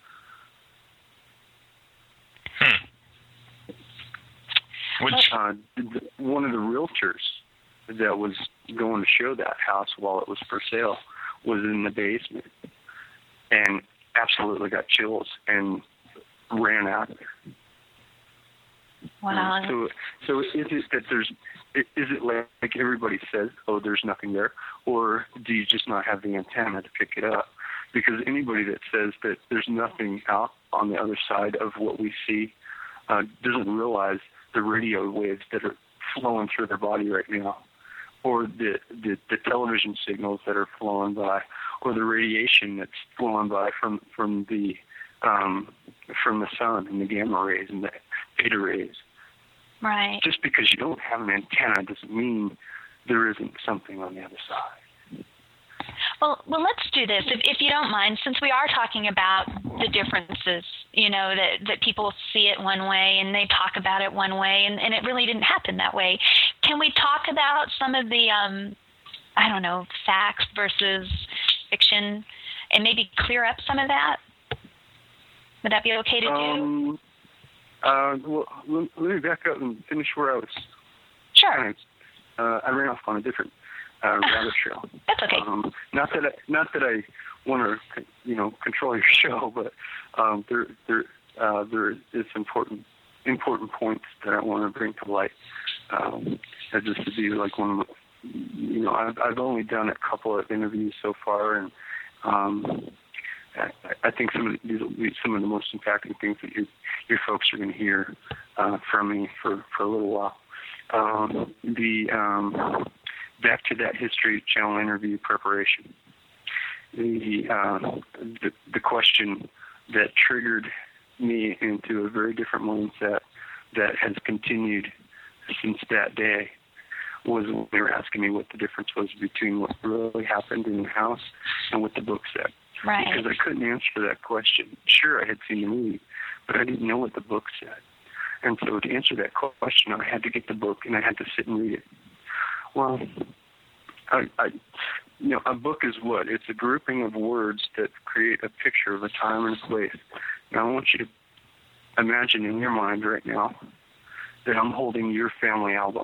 Hmm. Which uh, one of the realtors that was going to show that house while it was for sale was in the basement and absolutely got chills and ran out there. Wow. Uh, so, so is it that there's, is it like, like everybody says, oh, there's nothing there, or do you just not have the antenna to pick it up? Because anybody that says that there's nothing out on the other side of what we see uh, doesn't realize the radio waves that are flowing through their body right now, or the, the, the television signals that are flowing by, or the radiation that's flowing by from, from the um, from the sun and the gamma rays and the beta rays. Right. Just because you don't have an antenna doesn't mean there isn't something on the other side. Well, well, let's do this, if, if you don't mind, since we are talking about the differences, you know, that, that people see it one way and they talk about it one way, and, and it really didn't happen that way. Can we talk about some of the, um, I don't know, facts versus fiction, and maybe clear up some of that? Would that be okay to do? Um, uh, well, let, let me back up and finish where I was. Sure. Uh, I ran off on a different uh, rabbit trail. That's okay. Um, not that I, not that I want to, you know, control your show, but um, there there uh, there is important important points that I want to bring to light. Um, and just to be like one of the, you know, I've I've only done a couple of interviews so far, and um, I, I think some of these will be some of the most impacting things that your your folks are going to hear uh, from me for, for a little while. Um, the um, back to that History Channel interview preparation. The, uh, the the question that triggered me into a very different mindset that has continued since that day was when they were asking me what the difference was between what really happened in the house and what the book said. Right. Because I couldn't answer that question. Sure, I had seen the movie, but I didn't know what the book said. And so to answer that question, I had to get the book and I had to sit and read it. Well, I, I, you know, a book is what? It's a grouping of words that create a picture of a time and a place. Now I want you to imagine in your mind right now that I'm holding your family album.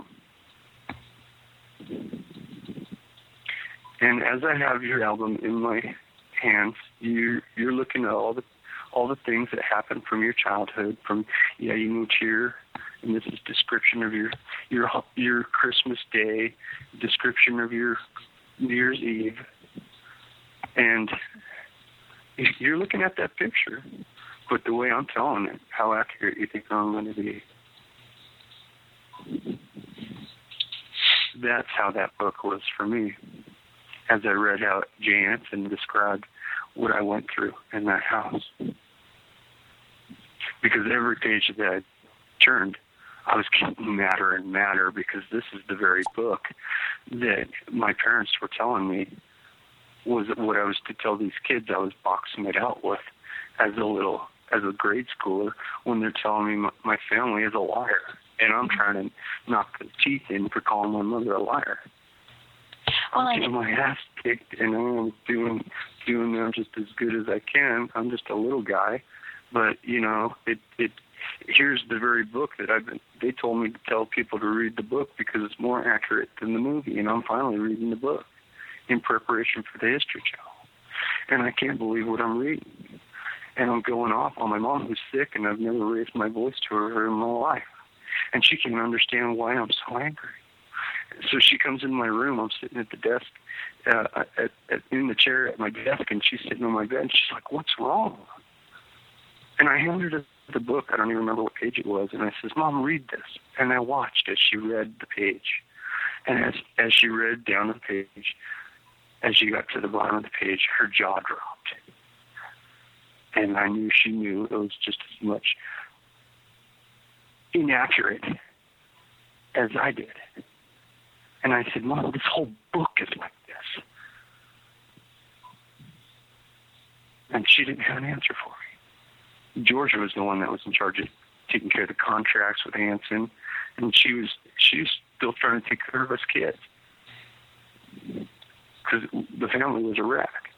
And as I have your album in my hands, you, you're looking at all the all the things that happened from your childhood. From yeah, you moved here, and this is description of your your your Christmas Day, description of your New Year's Eve, and you're looking at that picture. But the way I'm telling it, how accurate you think I'm going to be? That's how that book was for me. As I read out Jane Anson described what I went through in that house. Because every page that I turned, I was getting madder and madder, because this is the very book that my parents were telling me was what I was to tell these kids I was boxing it out with as a little, as a grade schooler, when they're telling me my, my family is a liar. And I'm trying to knock the teeth in for calling my mother a liar. Well, I'm getting my ass kicked, and I'm doing doing them just as good as I can. I'm just a little guy, but you know, it it. Here's the very book that I've been. They told me to tell people to read the book because it's more accurate than the movie, and I'm finally reading the book in preparation for the History Channel, and I can't believe what I'm reading. And I'm going off on my mom, who's sick, and I've never raised my voice to her in my life, and she can't understand why I'm so angry. So she comes in my room. I'm sitting at the desk, uh, at, at, in the chair at my desk, and she's sitting on my bed. And she's like, "What's wrong?" And I handed her the book. I don't even remember what page it was. And I says, "Mom, read this." And I watched as she read the page. And as as she read down the page, as she got to the bottom of the page, her jaw dropped. And I knew she knew it was just as much inaccurate as I did. And I said, "Mom, this whole book is like this." And she didn't have an answer for me. Georgia was the one that was in charge of taking care of the contracts with Anson, and she was she was still trying to take care of us kids because the family was a wreck.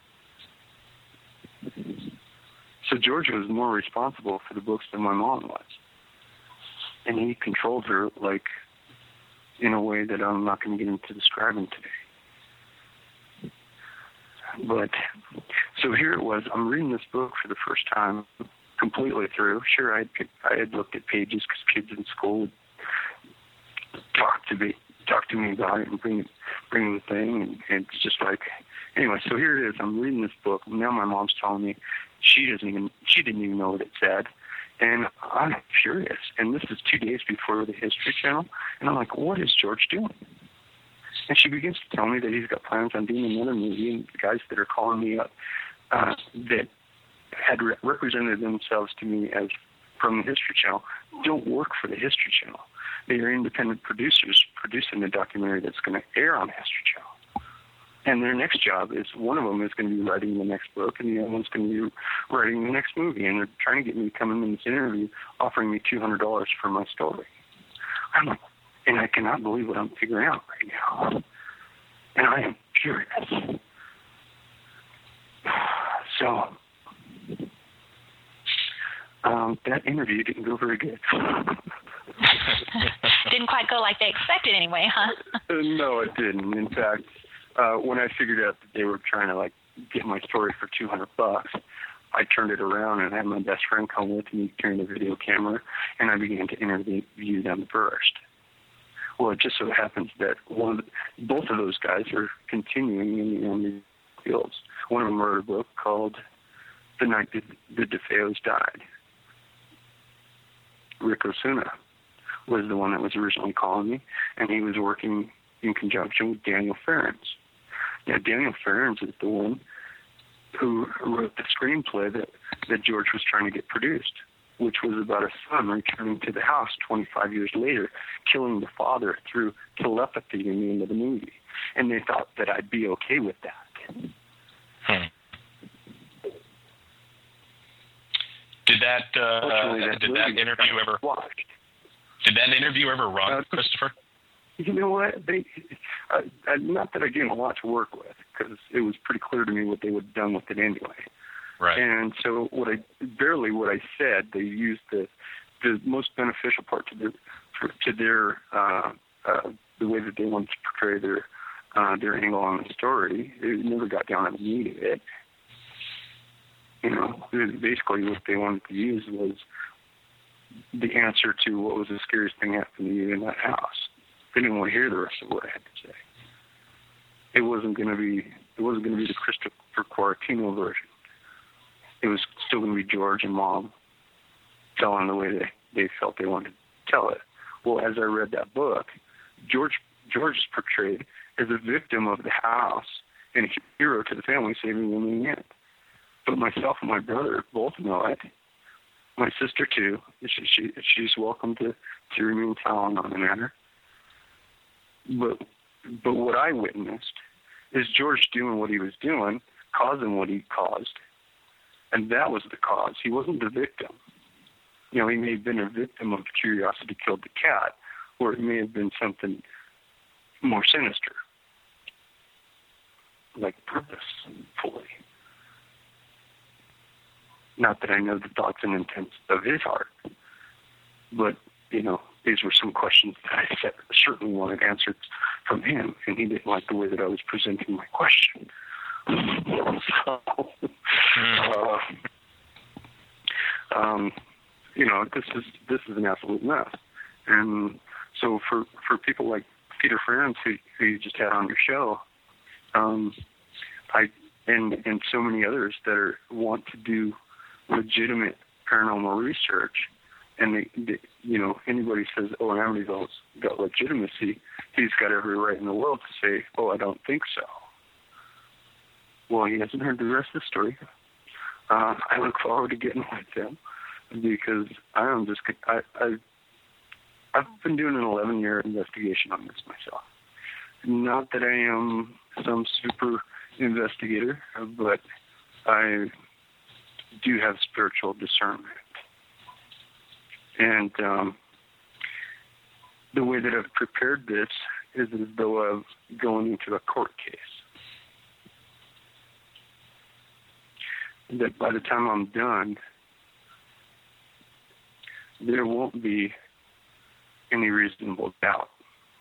So Georgia was more responsible for the books than my mom was, and he controlled her like in a way that I'm not going to get into describing today. But so here it was. I'm reading this book for the first time, completely through. Sure, I had, I had looked at pages because kids in school would talk to me, talk to me about it and bring bring the thing, and, and it's just like, anyway. So here it is. I'm reading this book. Now my mom's telling me she doesn't even she didn't even know what it said. And I'm furious. And this is two days before the History Channel. And I'm like, what is George doing? And she begins to tell me that he's got plans on doing another movie. And the guys that are calling me up uh, that had re- represented themselves to me as from the History Channel don't work for the History Channel. They are independent producers producing the documentary that's going to air on the History Channel. And their next job is, one of them is going to be writing the next book, and the other one's going to be writing the next movie. And they're trying to get me to come in this interview, offering me two hundred dollars for my story. I'm like, and I cannot believe what I'm figuring out right now. And I am furious. So, um, that interview didn't go very good. Didn't quite go like they expected anyway, huh? No, it didn't. In fact, uh, when I figured out that they were trying to like get my story for two hundred bucks, I turned it around and had my best friend come with me carrying a video camera, and I began to interview them first. Well, it just so happens that one of the, both of those guys are continuing in the Army fields. One of them wrote a book called The Night the, the DeFeos Died. Rick Osuna was the one that was originally calling me, and he was working in conjunction with Daniel Ferens. Now, Daniel Ferens is the one who wrote the screenplay that, that George was trying to get produced, which was about a son returning to the house twenty-five years later, killing the father through telepathy in the end of the movie. And they thought that I'd be okay with that. Hmm. Did that, uh, that did that interview ever, watched. did that interview ever run, uh, Christopher? You know what? They, uh, not that I didn't want to work with, because it was pretty clear to me what they would have done with it anyway. Right. And so what I barely what I said, they used the the most beneficial part to their to their uh, uh, the way that they wanted to portray their uh, their angle on the story. It never got down to the meat of it. You know, basically what they wanted to use was the answer to what was the scariest thing happening to you in that house. They didn't want to hear the rest of what I had to say. It wasn't going to be it wasn't going to be the Christopher Quaratino version. It was still going to be George and Mom telling the way they, they felt they wanted to tell it. Well, as I read that book, George George is portrayed as a victim of the house and a hero to the family, saving them in the end. But myself and my brother both know it. My sister, too. She, she, she's welcome to, to remain silent on the matter. But, but what I witnessed is George doing what he was doing, causing what he caused. And that was the cause. He wasn't the victim. You know, he may have been a victim of curiosity killed the cat, or it may have been something more sinister, like purposefully. Not that I know the thoughts and intents of his heart, but, you know, these were some questions that I certainly wanted answered from him, and he didn't like the way that I was presenting my question. so, uh, um, you know, this is this is an absolute mess. And so for, for people like Peter Ferens, who, who you just had on your show, um, I and and so many others that are, want to do legitimate paranormal research, and they, they, you know, anybody says, "Oh, Amityville's got legitimacy," he's got every right in the world to say, "Oh, I don't think so." Well, he hasn't heard the rest of the story. Uh, I look forward to getting with him because I am just I, I I've been doing an eleven-year investigation on this myself. Not that I am some super investigator, but I do have spiritual discernment. And um, the way that I've prepared this is as though I'm going into a court case. That by the time I'm done, there won't be any reasonable doubt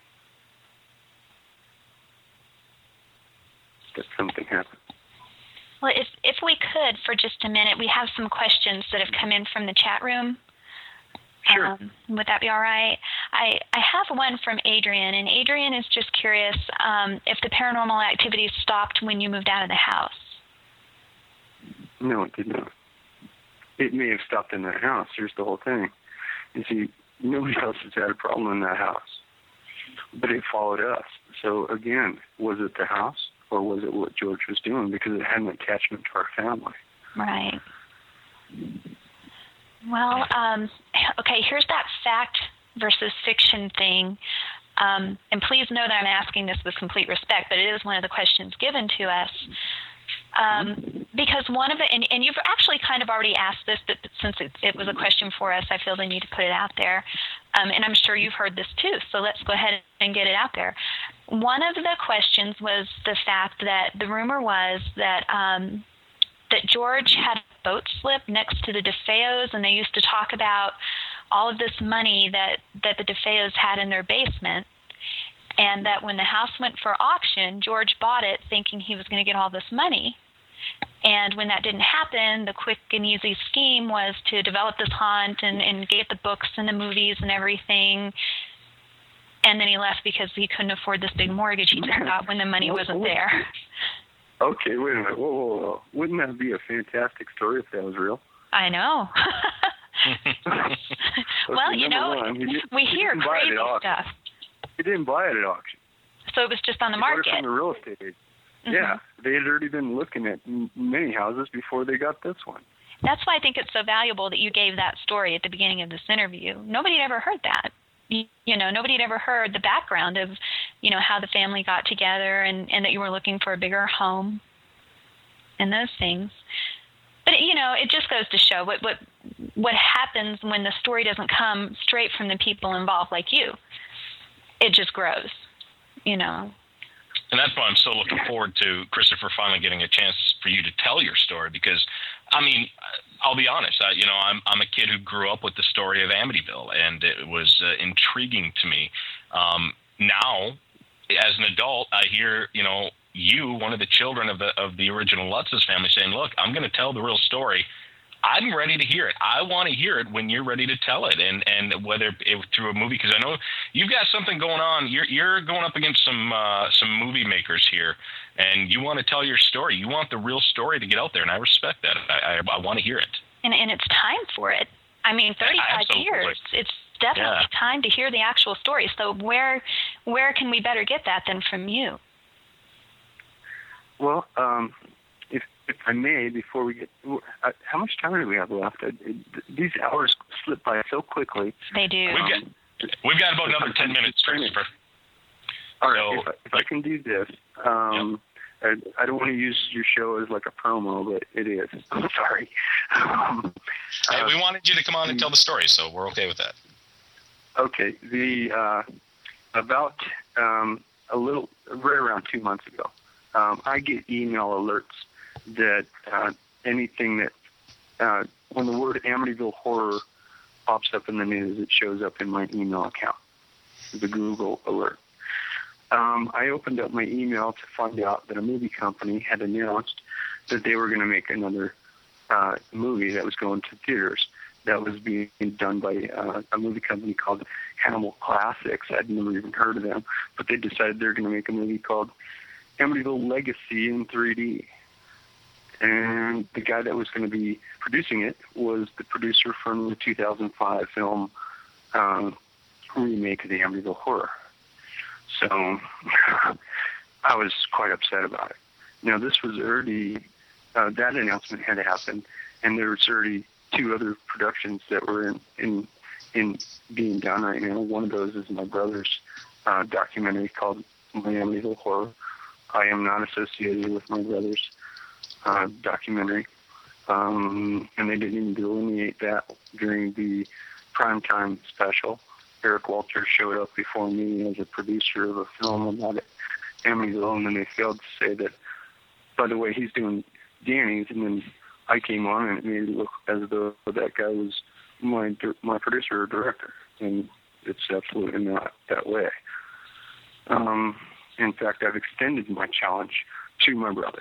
that something happened. Well, if if we could, for just a minute, we have some questions that have come in from the chat room. Sure. Um, would that be all right? I, I have one from Adrian, and Adrian is just curious um, if the paranormal activity stopped when you moved out of the house. No, it did not. It may have stopped in that house. Here's the whole thing. You see, nobody else has had a problem in that house, but it followed us. So again, was it the house or was it what George was doing? Because it had an attachment to our family. Right. Well, um, okay, here's that fact versus fiction thing. Um, and please know that I'm asking this with complete respect, but it is one of the questions given to us. Um, because one of the, and, and you've actually kind of already asked this, but since it, it was a question for us, I feel the need to put it out there. Um, and I'm sure you've heard this too, so let's go ahead and get it out there. One of the questions was the fact that the rumor was that um, that George had a boat slip next to the DeFeos, and they used to talk about all of this money that, that the DeFeos had in their basement, and that when the house went for auction, George bought it thinking he was going to get all this money. And when that didn't happen, the quick and easy scheme was to develop this haunt and, and get the books and the movies and everything. And then he left because he couldn't afford this big mortgage he took out when the money wasn't there. Okay, wait a minute. Whoa, whoa, whoa. Wouldn't that be a fantastic story if that was real? I know. Well, okay, you know, one, we hear crazy stuff. He didn't buy it at auction. So it was just on the he market. Bought it from the real estate agent. Mm-hmm. Yeah, they had already been looking at m- many houses before they got this one. That's why I think it's so valuable that you gave that story at the beginning of this interview. Nobody had ever heard that. You, you know, nobody had ever heard the background of, you know, how the family got together and, and that you were looking for a bigger home and those things. But, you know, it just goes to show what, what, what happens when the story doesn't come straight from the people involved like you. It just grows, you know. And that's why I'm so looking forward to Christopher finally getting a chance for you to tell your story, because, I mean, I'll be honest, I, you know, I'm I'm a kid who grew up with the story of Amityville, and it was uh, intriguing to me. Um, now, as an adult, I hear, you know, you, one of the children of the of the original Lutz's family, saying, look, I'm going to tell the real story. I'm ready to hear it. I want to hear it when you're ready to tell it, and and whether it, through a movie, because I know you've got something going on. You're you're going up against some uh, some movie makers here, and you want to tell your story. You want the real story to get out there, and I respect that. I I, I want to hear it. And and it's time for it. I mean, thirty-five Absolutely. years. It's definitely yeah. time to hear the actual story. So where where can we better get that than from you? Well, um, if if I may, before we get, uh, how much time do we have left? Uh, these hours slip by so quickly. They do. We've got, we've got about another ten minutes, Christopher. All right, so, if, I, if I can do this, um, yeah. I, I don't want to use your show as like a promo, but it is. I'm sorry. Um, hey, uh, we wanted you to come on and tell the story, so we're okay with that. Okay, the uh, about um, a little, right around two months ago, um, I get email alerts that uh, anything that, uh, when the word Amityville Horror pops up in the news, it shows up in my email account, the Google alert. Um, I opened up my email to find out that a movie company had announced that they were going to make another uh, movie that was going to theaters. That was being done by uh, a movie company called Animal Classics. I'd never even heard of them, but they decided they're going to make a movie called Amityville Legacy in three D. And the guy that was going to be producing it was the producer from the two thousand five film um, remake of the Amityville Horror. So I was quite upset about it. Now, this was already, uh, that announcement had happened, and there was already two other productions that were in, in, in being done right now. One of those is my brother's uh, documentary called My Amityville Horror. I am not associated with my brother's uh, documentary, um, and they didn't even delineate that during the primetime special. Eric Walters showed up before me as a producer of a film about it, Amityville, and then they failed to say that, by the way, he's doing Danny's, and then I came on and it made it look as though that guy was my my producer or director, and it's absolutely not that way. Um, in fact, I've extended my challenge to my brother.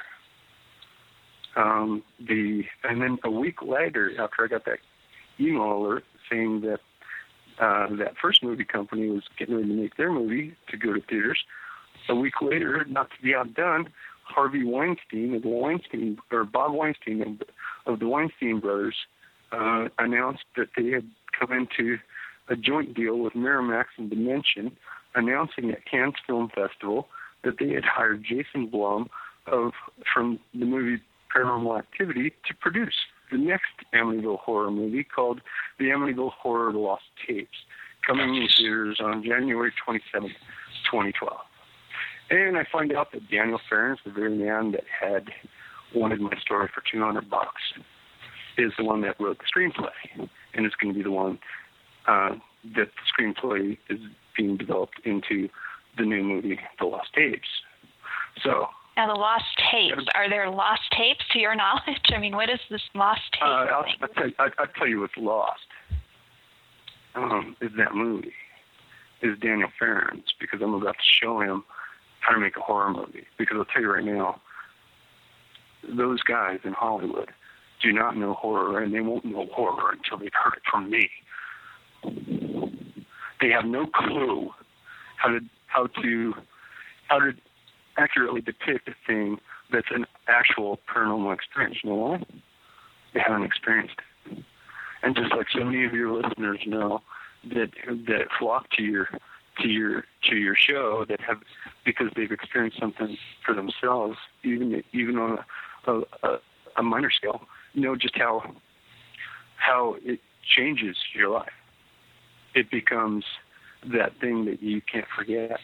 Um, the and then a week later, after I got that email alert saying that uh, that first movie company was getting ready to make their movie to go to theaters, a week later, not to be outdone, Harvey Weinstein of the Weinstein or Bob Weinstein of, of the Weinstein brothers uh, announced that they had come into a joint deal with Miramax and Dimension, announcing at Cannes Film Festival that they had hired Jason Blum of from the movie Paranormal Activity to produce the next Amityville Horror movie called The Amityville Horror Lost Tapes, coming in theaters on January twenty-seventh, twenty twelve. And I find out that Daniel Farrens, the very man that had wanted my story for two hundred bucks, is the one that wrote the screenplay, and is going to be the one uh, that the screenplay is being developed into the new movie, The Lost Tapes. So. Now, the Lost Tapes, are there lost tapes to your knowledge? I mean, what is this Lost Tapes uh, I'll, thing? I'll, tell you, I'll, I'll tell you what's lost um, is that movie, is Daniel Farrens, because I'm about to show him how to make a horror movie. Because I'll tell you right now, those guys in Hollywood do not know horror, and they won't know horror until they've heard it from me. They have no clue how to how to how to accurately depict a thing that's an actual paranormal experience. You know why? They haven't experienced it. And just like so many of your listeners know that that flock to your to your to your show, that have, because they've experienced something for themselves, even even on a, a, a minor scale, know just how how it changes your life. It becomes that thing that you can't forget.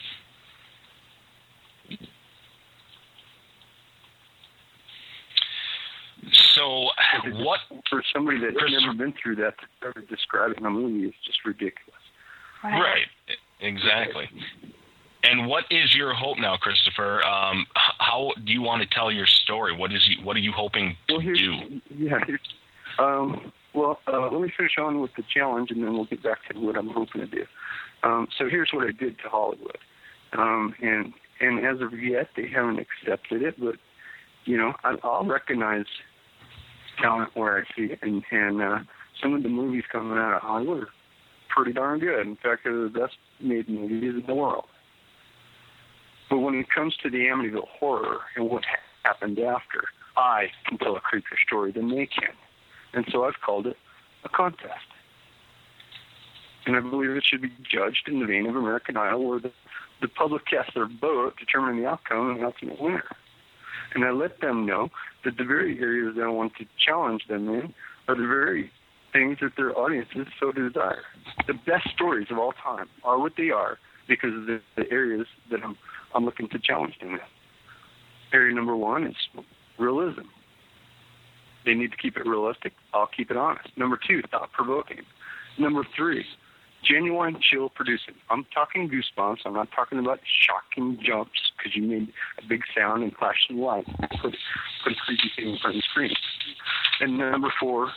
So, what for somebody that's never been through that to start describing a movie is just ridiculous. Right. Right, exactly. And what is your hope now, Christopher? Um, how do you want to tell your story? What is you, what are you hoping to well, here's, do? Yeah. Here's, um, well, uh, let me finish on with the challenge, and then we'll get back to what I'm hoping to do. Um, so here's what I did to Hollywood, um, and and as of yet, they haven't accepted it. But you know, I, I'll recognize talent where I see it, and and uh, some of the movies coming out of Hollywood are pretty darn good. In fact, they're the best made movies in the world. But when it comes to the Amityville Horror and what ha- happened after, I can tell a creepier story than they can. And so I've called it a contest. And I believe it should be judged in the vein of American Idol, where the, the public casts their vote, determining the outcome and the ultimate winner. And I let them know that the very areas that I want to challenge them in are the very things that their audiences so desire. The best stories of all time are what they are because of the, the areas that I'm, I'm looking to challenge them in. Area number one is realism. They need to keep it realistic. I'll keep it honest. Number two, thought-provoking. Number three, genuine chill producing. I'm talking goosebumps. I'm not talking about shocking jumps because you made a big sound and flashed some light. Put, put a creepy thing in front of the screen. And number four,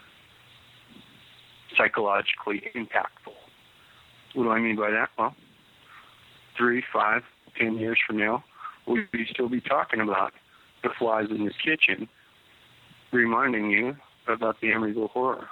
psychologically impactful. What do I mean by that? Well, three, five, ten years from now, we'll still be talking about the flies in your kitchen, reminding you about the Amityville Horror.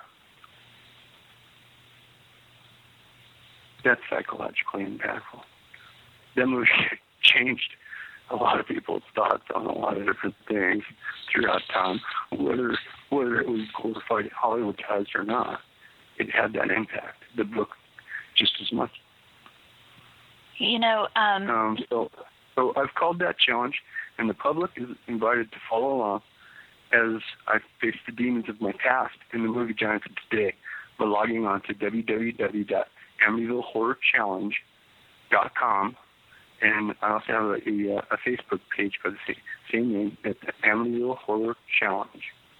That's psychologically impactful. That movie changed a lot of people's thoughts on a lot of different things throughout time, whether whether it was glorified Hollywoodized or not. It had that impact. The book, just as much. You know, um, um, so so I've called that challenge, and the public is invited to follow along as I face the demons of my past in the movie giants of today by logging on to w w w dot amityville horror challenge dot com, and I also have a, a, a Facebook page by the same, same name, at the Amityville Horror Challenge.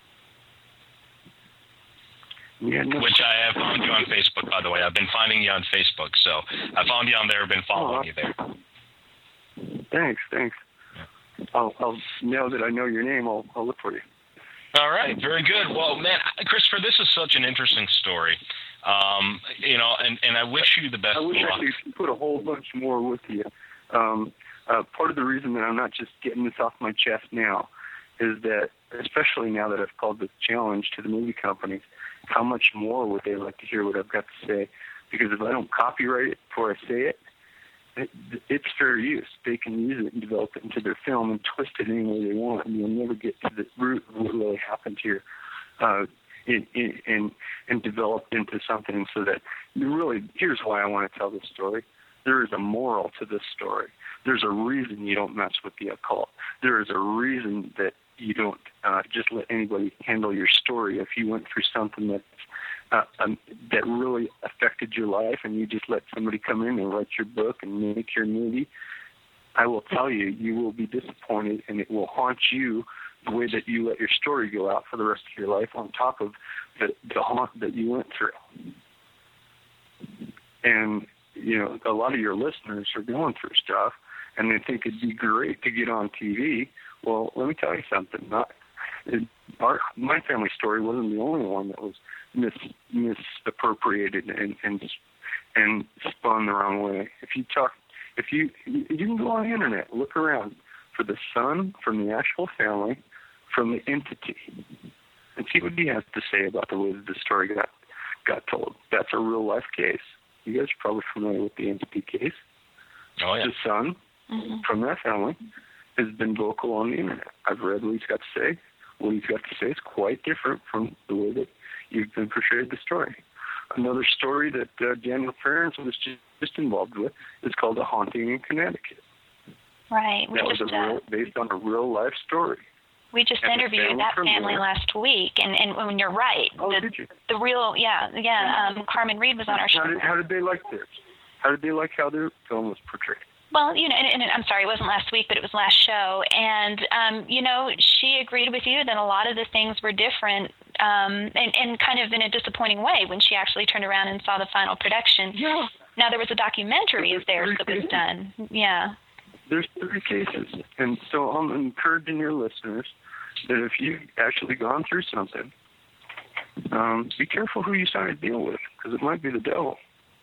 Yeah, no. Which I have found you on Facebook, by the way. I've been finding you on Facebook, so I found you on there, been following oh, you there. Thanks, thanks. Yeah. I'll, I'll, now that I know your name, I'll, I'll look for you. All right, very good. Well, man, Christopher, this is such an interesting story. Um, you know, and, and I wish you the best I wish luck. I could put a whole bunch more with you. Um, uh, part of the reason that I'm not just getting this off my chest now is that, especially now that I've called this challenge to the movie companies, how much more would they like to hear what I've got to say? Because if I don't copyright it before I say it, it it's fair use. They can use it and develop it into their film and twist it any way they want, and you'll never get to the root of what really happened here. Uh, in, in, and, and developed into something so that really, here's why I want to tell this story. There is a moral to this story. There's a reason you don't mess with the occult. There is a reason that you don't uh, just let anybody handle your story if you went through something that's, uh, um, that really affected your life, and you just let somebody come in and write your book and make your movie, I will tell you, you will be disappointed, and it will haunt you the way that you let your story go out for the rest of your life, on top of the, the haunt that you went through. And, you know, a lot of your listeners are going through stuff, and they think it'd be great to get on T V. Well, let me tell you something. Not, it, our, my family story wasn't the only one that was mis, misappropriated and, and and spun the wrong way. If you talk, if you you can go on the internet, look around for the son from the actual family, from the entity, and see what he has to say about the way that the story got got told. That's a real life case. You guys are probably familiar with the entity case. Oh yeah. The son mm-hmm. from that family has been vocal on the internet. I've read what he's got to say. What he's got to say is quite different from the way that you've been portrayed the story. Another story that uh, Daniel Ferens was just, just involved with is called A Haunting in Connecticut. Right. We that just, was a real, uh, based on a real life story. We just and interviewed that family there. last week, and, and when you're right, oh, the, did you? the real, yeah, yeah. Um, Carmen Reed was on our show. How did, how did they like this? How did they like how their film was portrayed? Well, you know, and, and I'm sorry, it wasn't last week, but it was last show, and um, you know, she agreed with you that a lot of the things were different, um, and, and kind of in a disappointing way when she actually turned around and saw the final production. Yeah. Now there was a documentary of theirs that was done. Yeah. There's three cases, and so I'm encouraging your listeners that if you've actually gone through something, um, be careful who you sign a deal with, because it might be the devil.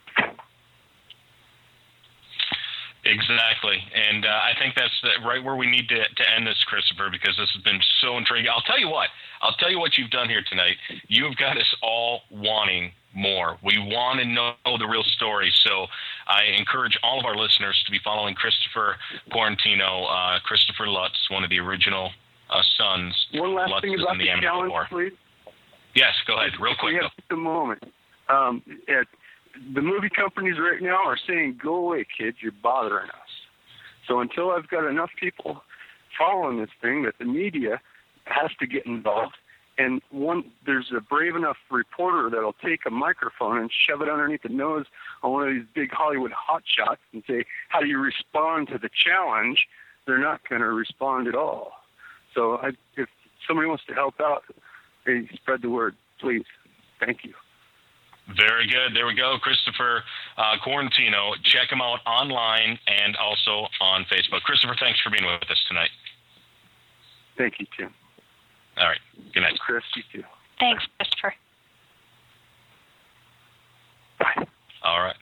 Exactly, and uh, I think that's the, right where we need to, to end this, Christopher, because this has been so intriguing. I'll tell you what. I'll tell you what you've done here tonight. You've got us all wanting more. We want to know the real story, so I encourage all of our listeners to be following Christopher Quarantino, uh, Christopher Lutz, one of the original uh, sons. One last Lutz thing about the, the challenge, War. please. Yes, go ahead, real quick. We have just a moment. Um, at, the movie companies right now are saying, go away, kids, you're bothering us. So until I've got enough people following this thing that the media has to get involved, and one there's a brave enough reporter that'll take a microphone and shove it underneath the nose on one of these big Hollywood hotshots and say, how do you respond to the challenge? They're not going to respond at all. So I, if somebody wants to help out, hey, spread the word, please. Thank you. Very good. There we go. Christopher uh, Quarantino. Check him out online and also on Facebook. Christopher, thanks for being with us tonight. Thank you, Tim. All right. Good night. Chris, you too. Thanks, Christopher. Bye. All right.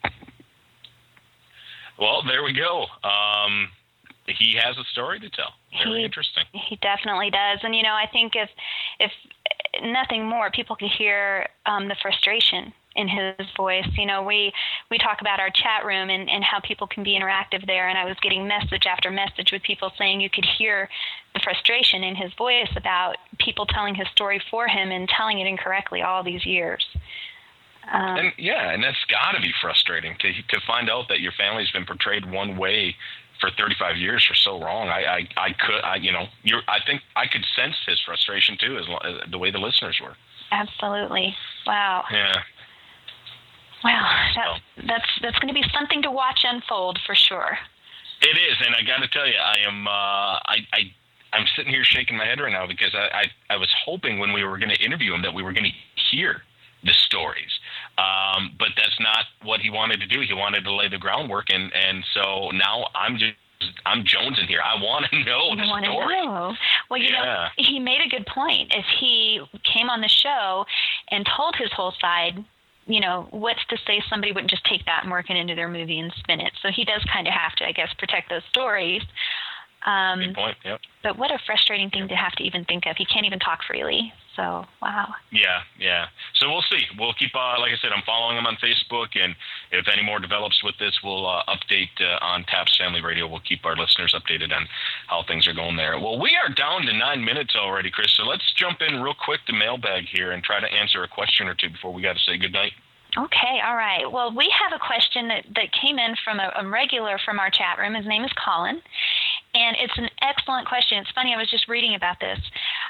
Well, there we go. Um, he has a story to tell. Very he, interesting. He definitely does. And, you know, I think if if nothing more, people could hear um, the frustration in his voice. You know, we, we talk about our chat room and, and how people can be interactive there, and I was getting message after message with people saying you could hear the frustration in his voice about people telling his story for him and telling it incorrectly all these years. Um, and yeah, and that's got to be frustrating to to find out that your family's been portrayed one way for thirty-five years or so wrong. I, I, I could, I, you know, you're, I think I could sense his frustration too, as, as the way the listeners were. Absolutely. Wow. Yeah. Wow. That's, that's, that's going to be something to watch unfold for sure. It is. And I got to tell you, I am, uh, I, I, I'm sitting here shaking my head right now because I, I, I was hoping when we were going to interview him that we were going to hear the stories. Um, but that's not what he wanted to do. He wanted to lay the groundwork, and, and so now I'm just I'm jonesing here. I want to know the want story. To know. Well, you yeah. know, he made a good point. If he came on the show and told his whole side, you know, what's to say somebody wouldn't just take that and work it into their movie and spin it? So he does kind of have to, I guess, protect those stories. Um, Good point, yep. But what a frustrating thing to have to even think of. He can't even talk freely. So, wow. Yeah, yeah. So we'll see. We'll keep, uh, like I said, I'm following him on Facebook, and if any more develops with this, we'll uh, update uh, on Taps Family Radio. We'll keep our listeners updated on how things are going there. Well, we are down to nine minutes already, Chris, so let's jump in real quick to mailbag here and try to answer a question or two before we got to say goodnight. Okay, all right. Well, we have a question that, that came in from a, a regular from our chat room. His name is Colin, and it's an excellent question. It's funny, I was just reading about this.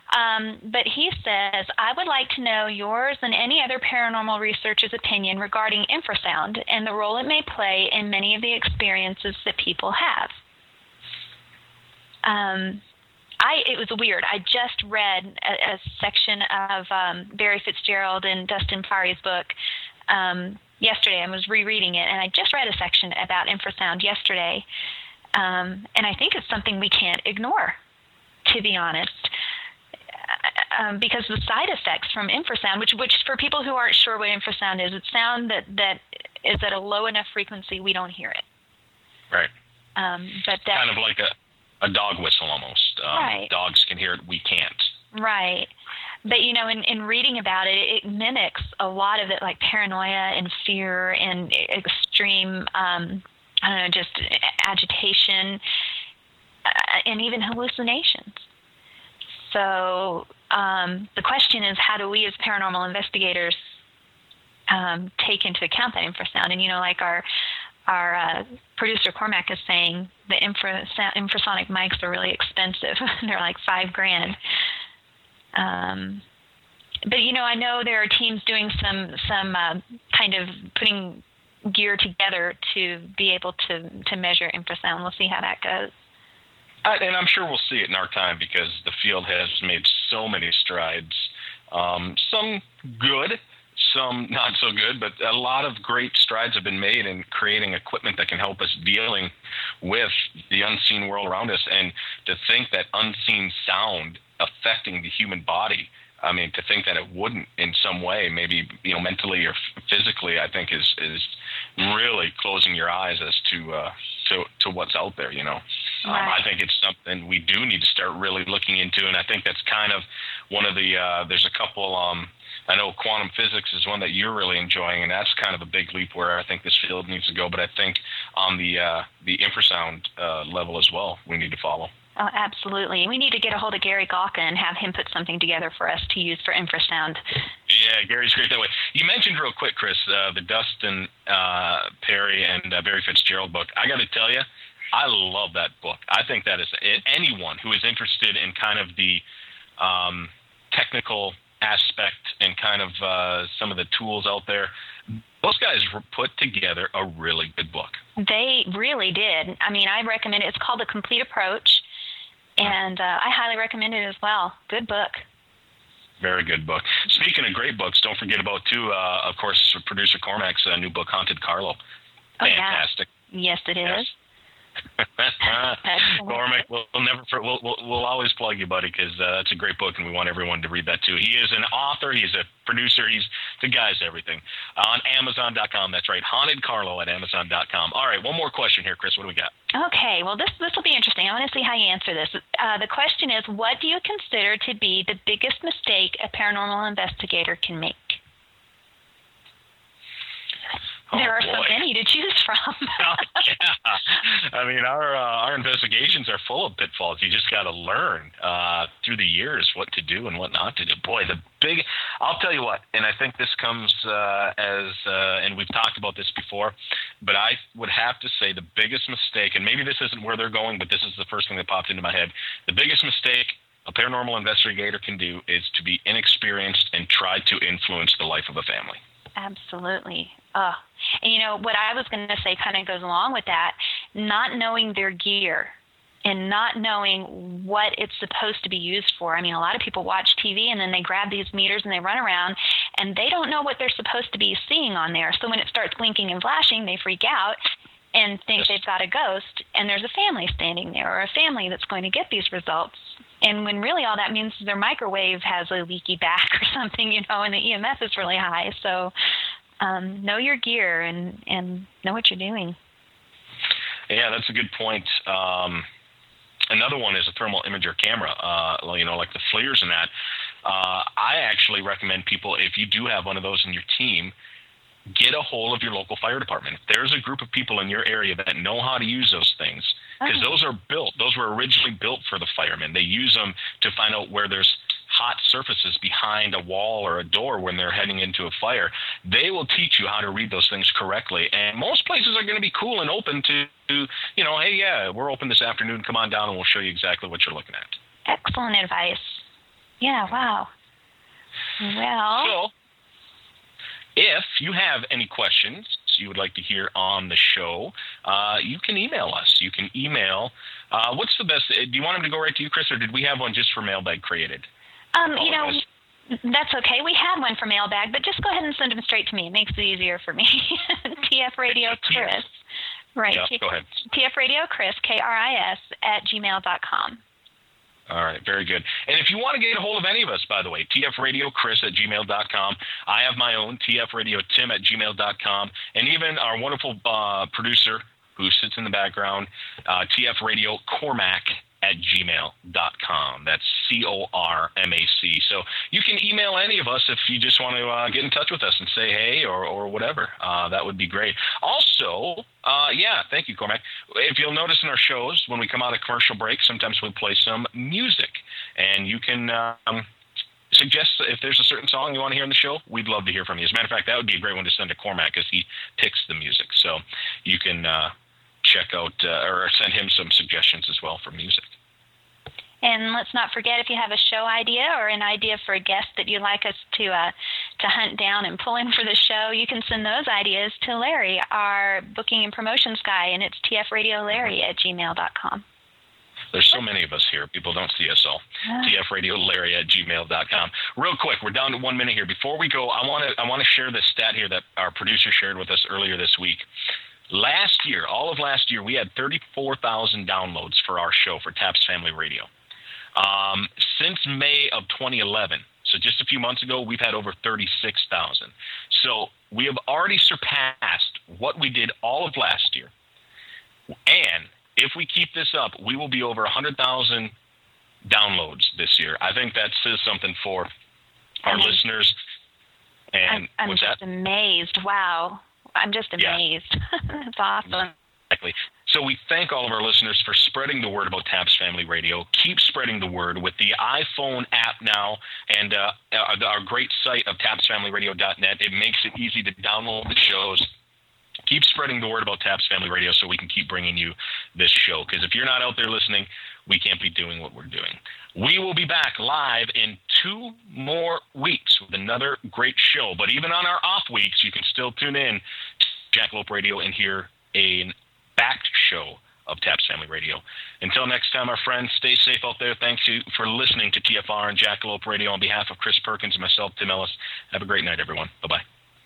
Um, but he says, I would like to know yours and any other paranormal researcher's opinion regarding infrasound and the role it may play in many of the experiences that people have. Um, I it was weird. I just read a, a section of um, Barry Fitzgerald and Dustin Farry's book um, yesterday. I was rereading it, and I just read a section about infrasound yesterday. Um, and I think it's something we can't ignore, to be honest, um, because the side effects from infrasound, which, which for people who aren't sure what infrasound is, it's sound that, that is at a low enough frequency we don't hear it. Right. Um, but that, kind of like a, a dog whistle almost. Um, right. Dogs can hear it, we can't. Right. But, you know, in, in reading about it, it mimics a lot of it, like paranoia and fear and extreme, um, I don't know, just agitation uh, and even hallucinations. So um, the question is, how do we as paranormal investigators um, take into account that infrasound? And, you know, like our our uh, producer Cormac is saying, the infra, infrasonic mics are really expensive. They're like five grand. Um, but, you know, I know there are teams doing some some uh, kind of putting gear together to be able to, to measure infrasound. We'll see how that goes. Uh, and I'm sure we'll see it in our time because the field has made so many strides. Um, some good, some not so good, but a lot of great strides have been made in creating equipment that can help us dealing with the unseen world around us. And to think that unseen sound affecting the human body, I mean, to think that it wouldn't in some way, maybe, you know, mentally or physically, I think is is really closing your eyes as to uh, to to what's out there. You know, right. um, I think it's something we do need to start really looking into, and I think that's kind of one of the. Uh, there's a couple. Um, I know quantum physics is one that you're really enjoying, and that's kind of a big leap where I think this field needs to go. But I think on the uh, the infrasound uh, level as well, we need to follow. Oh, absolutely. We need to get a hold of Gary Galka and have him put something together for us to use for infrasound. Yeah, Gary's great that way. You mentioned real quick, Chris, uh, the Dustin uh, Perry and uh, Barry Fitzgerald book. I got to tell you, I love that book. I think that is anyone who is interested in kind of the um, technical aspect and kind of uh, some of the tools out there, those guys put together a really good book. They really did. I mean, I recommend it. It's called The Complete Approach. And uh, I highly recommend it as well. Good book. Very good book. Speaking of great books, don't forget about, too, uh, of course, producer Cormac's uh, new book, Haunted Carlo. Fantastic. Oh, yeah. Yes, it is. Yes. Cormac, we'll, we'll never we'll, we'll we'll always plug you, buddy, because uh, that's a great book, and we want everyone to read that too. He is an author, he's a producer, he's the guy's everything. Uh, on Amazon dot com, that's right, Haunted Carlo at Amazon dot com. All right, one more question here, Chris. What do we got? Okay, well, this this will be interesting. I want to see how you answer this. Uh, the question is, what do you consider to be the biggest mistake a paranormal investigator can make? Oh, there are boy. so many to choose from. Oh, yeah. I mean, our uh, our investigations are full of pitfalls. You just got to learn uh, through the years what to do and what not to do. Boy, the big – I'll tell you what, and I think this comes uh, as uh, – and we've talked about this before, but I would have to say the biggest mistake, and maybe this isn't where they're going, but this is the first thing that popped into my head. The biggest mistake a paranormal investigator can do is to be inexperienced and try to influence the life of a family. Absolutely. Oh. And, you know, what I was going to say kind of goes along with that, not knowing their gear and not knowing what it's supposed to be used for. I mean, a lot of people watch T V and then they grab these meters and they run around and they don't know what they're supposed to be seeing on there. So when it starts blinking and flashing, they freak out and think yes. they've got a ghost, and there's a family standing there or a family that's going to get these results. And when really all that means is their microwave has a leaky back or something, you know, and the E M F is really high. So um, know your gear and, and know what you're doing. Yeah, that's a good point. Um, another one is a thermal imager camera, uh, you know, like the FLIRs and that. Uh, I actually recommend people, if you do have one of those in your team, get a hold of your local fire department. If there's a group of people in your area that know how to use those things, because okay. those are built, those were originally built for the firemen. They use them to find out where there's hot surfaces behind a wall or a door when they're heading into a fire. They will teach you how to read those things correctly. And most places are going to be cool and open to, to, you know, hey, yeah, we're open this afternoon. Come on down and we'll show you exactly what you're looking at. Excellent advice. Yeah, wow. Well. So, if you have any questions you would like to hear on the show, uh, you can email us. You can email. Uh, what's the best? Do you want them to go right to you, Chris, or did we have one just for mailbag created? Um, you know, that's okay. We had one for mailbag, but just go ahead and send them straight to me. It makes it easier for me. T F Radio Chris. Right. Yeah, go ahead. T F Radio Chris, K R I S, at gmail dot com. All right, very good. And if you want to get a hold of any of us, by the way, T F Radio Chris at gmail dot com. I have my own, T F Radio Tim at gmail dot com. And even our wonderful uh, producer who sits in the background, uh, T F Radio Cormac at gmail dot com. That's C O R M A C. So you can email any of us if you just want to uh, get in touch with us and say hey or, or whatever. Uh, that would be great. Also, uh, yeah, thank you, Cormac. If you'll notice in our shows, when we come out of commercial break, sometimes we play some music. And you can um, suggest if there's a certain song you want to hear in the show, we'd love to hear from you. As a matter of fact, that would be a great one to send to Cormac because he picks the music. So you can uh, check out uh, or send him some suggestions as well for music. And let's not forget, if you have a show idea or an idea for a guest that you'd like us to uh, to hunt down and pull in for the show, you can send those ideas to Larry, our booking and promotions guy, and it's T F Radio Larry at gmail dot com. There's so many of us here. People don't see us all. Yeah. T F Radio Larry at gmail dot com. Real quick, we're down to one minute here. Before we go, I want to I want to share this stat here that our producer shared with us earlier this week. Last year, all of last year, we had thirty-four thousand downloads for our show for Taps Family Radio. Um, since May of twenty eleven, so just a few months ago, we've had over thirty-six thousand. So we have already surpassed what we did all of last year. And if we keep this up, we will be over one hundred thousand downloads this year. I think that says something for our I mean, listeners. And I'm, I'm what's just that? amazed. Wow. I'm just amazed. Yeah. That's awesome. Exactly. So we thank all of our listeners for spreading the word about Taps Family Radio. Keep spreading the word with the iPhone app now and uh, our, our great site of taps family radio dot net. It makes it easy to download the shows. Keep spreading the word about Taps Family Radio so we can keep bringing you this show. Because if you're not out there listening, we can't be doing what we're doing. We will be back live in two more weeks with another great show. But even on our off weeks, you can still tune in to Jackalope Radio and hear a back show of Taps Family Radio. Until next time, our friends, stay safe out there. Thanks you for listening to T F R and Jackalope Radio. On behalf of Chris Perkins and myself, Tim Ellis, have a great night, everyone. Bye-bye.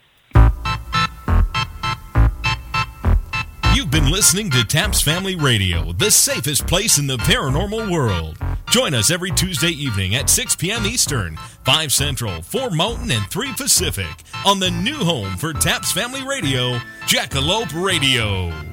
You've been listening to Taps Family Radio, the safest place in the paranormal world. Join us every Tuesday evening at six p.m. Eastern, five Central, four Mountain, and three Pacific on the new home for Taps Family Radio, Jackalope Radio.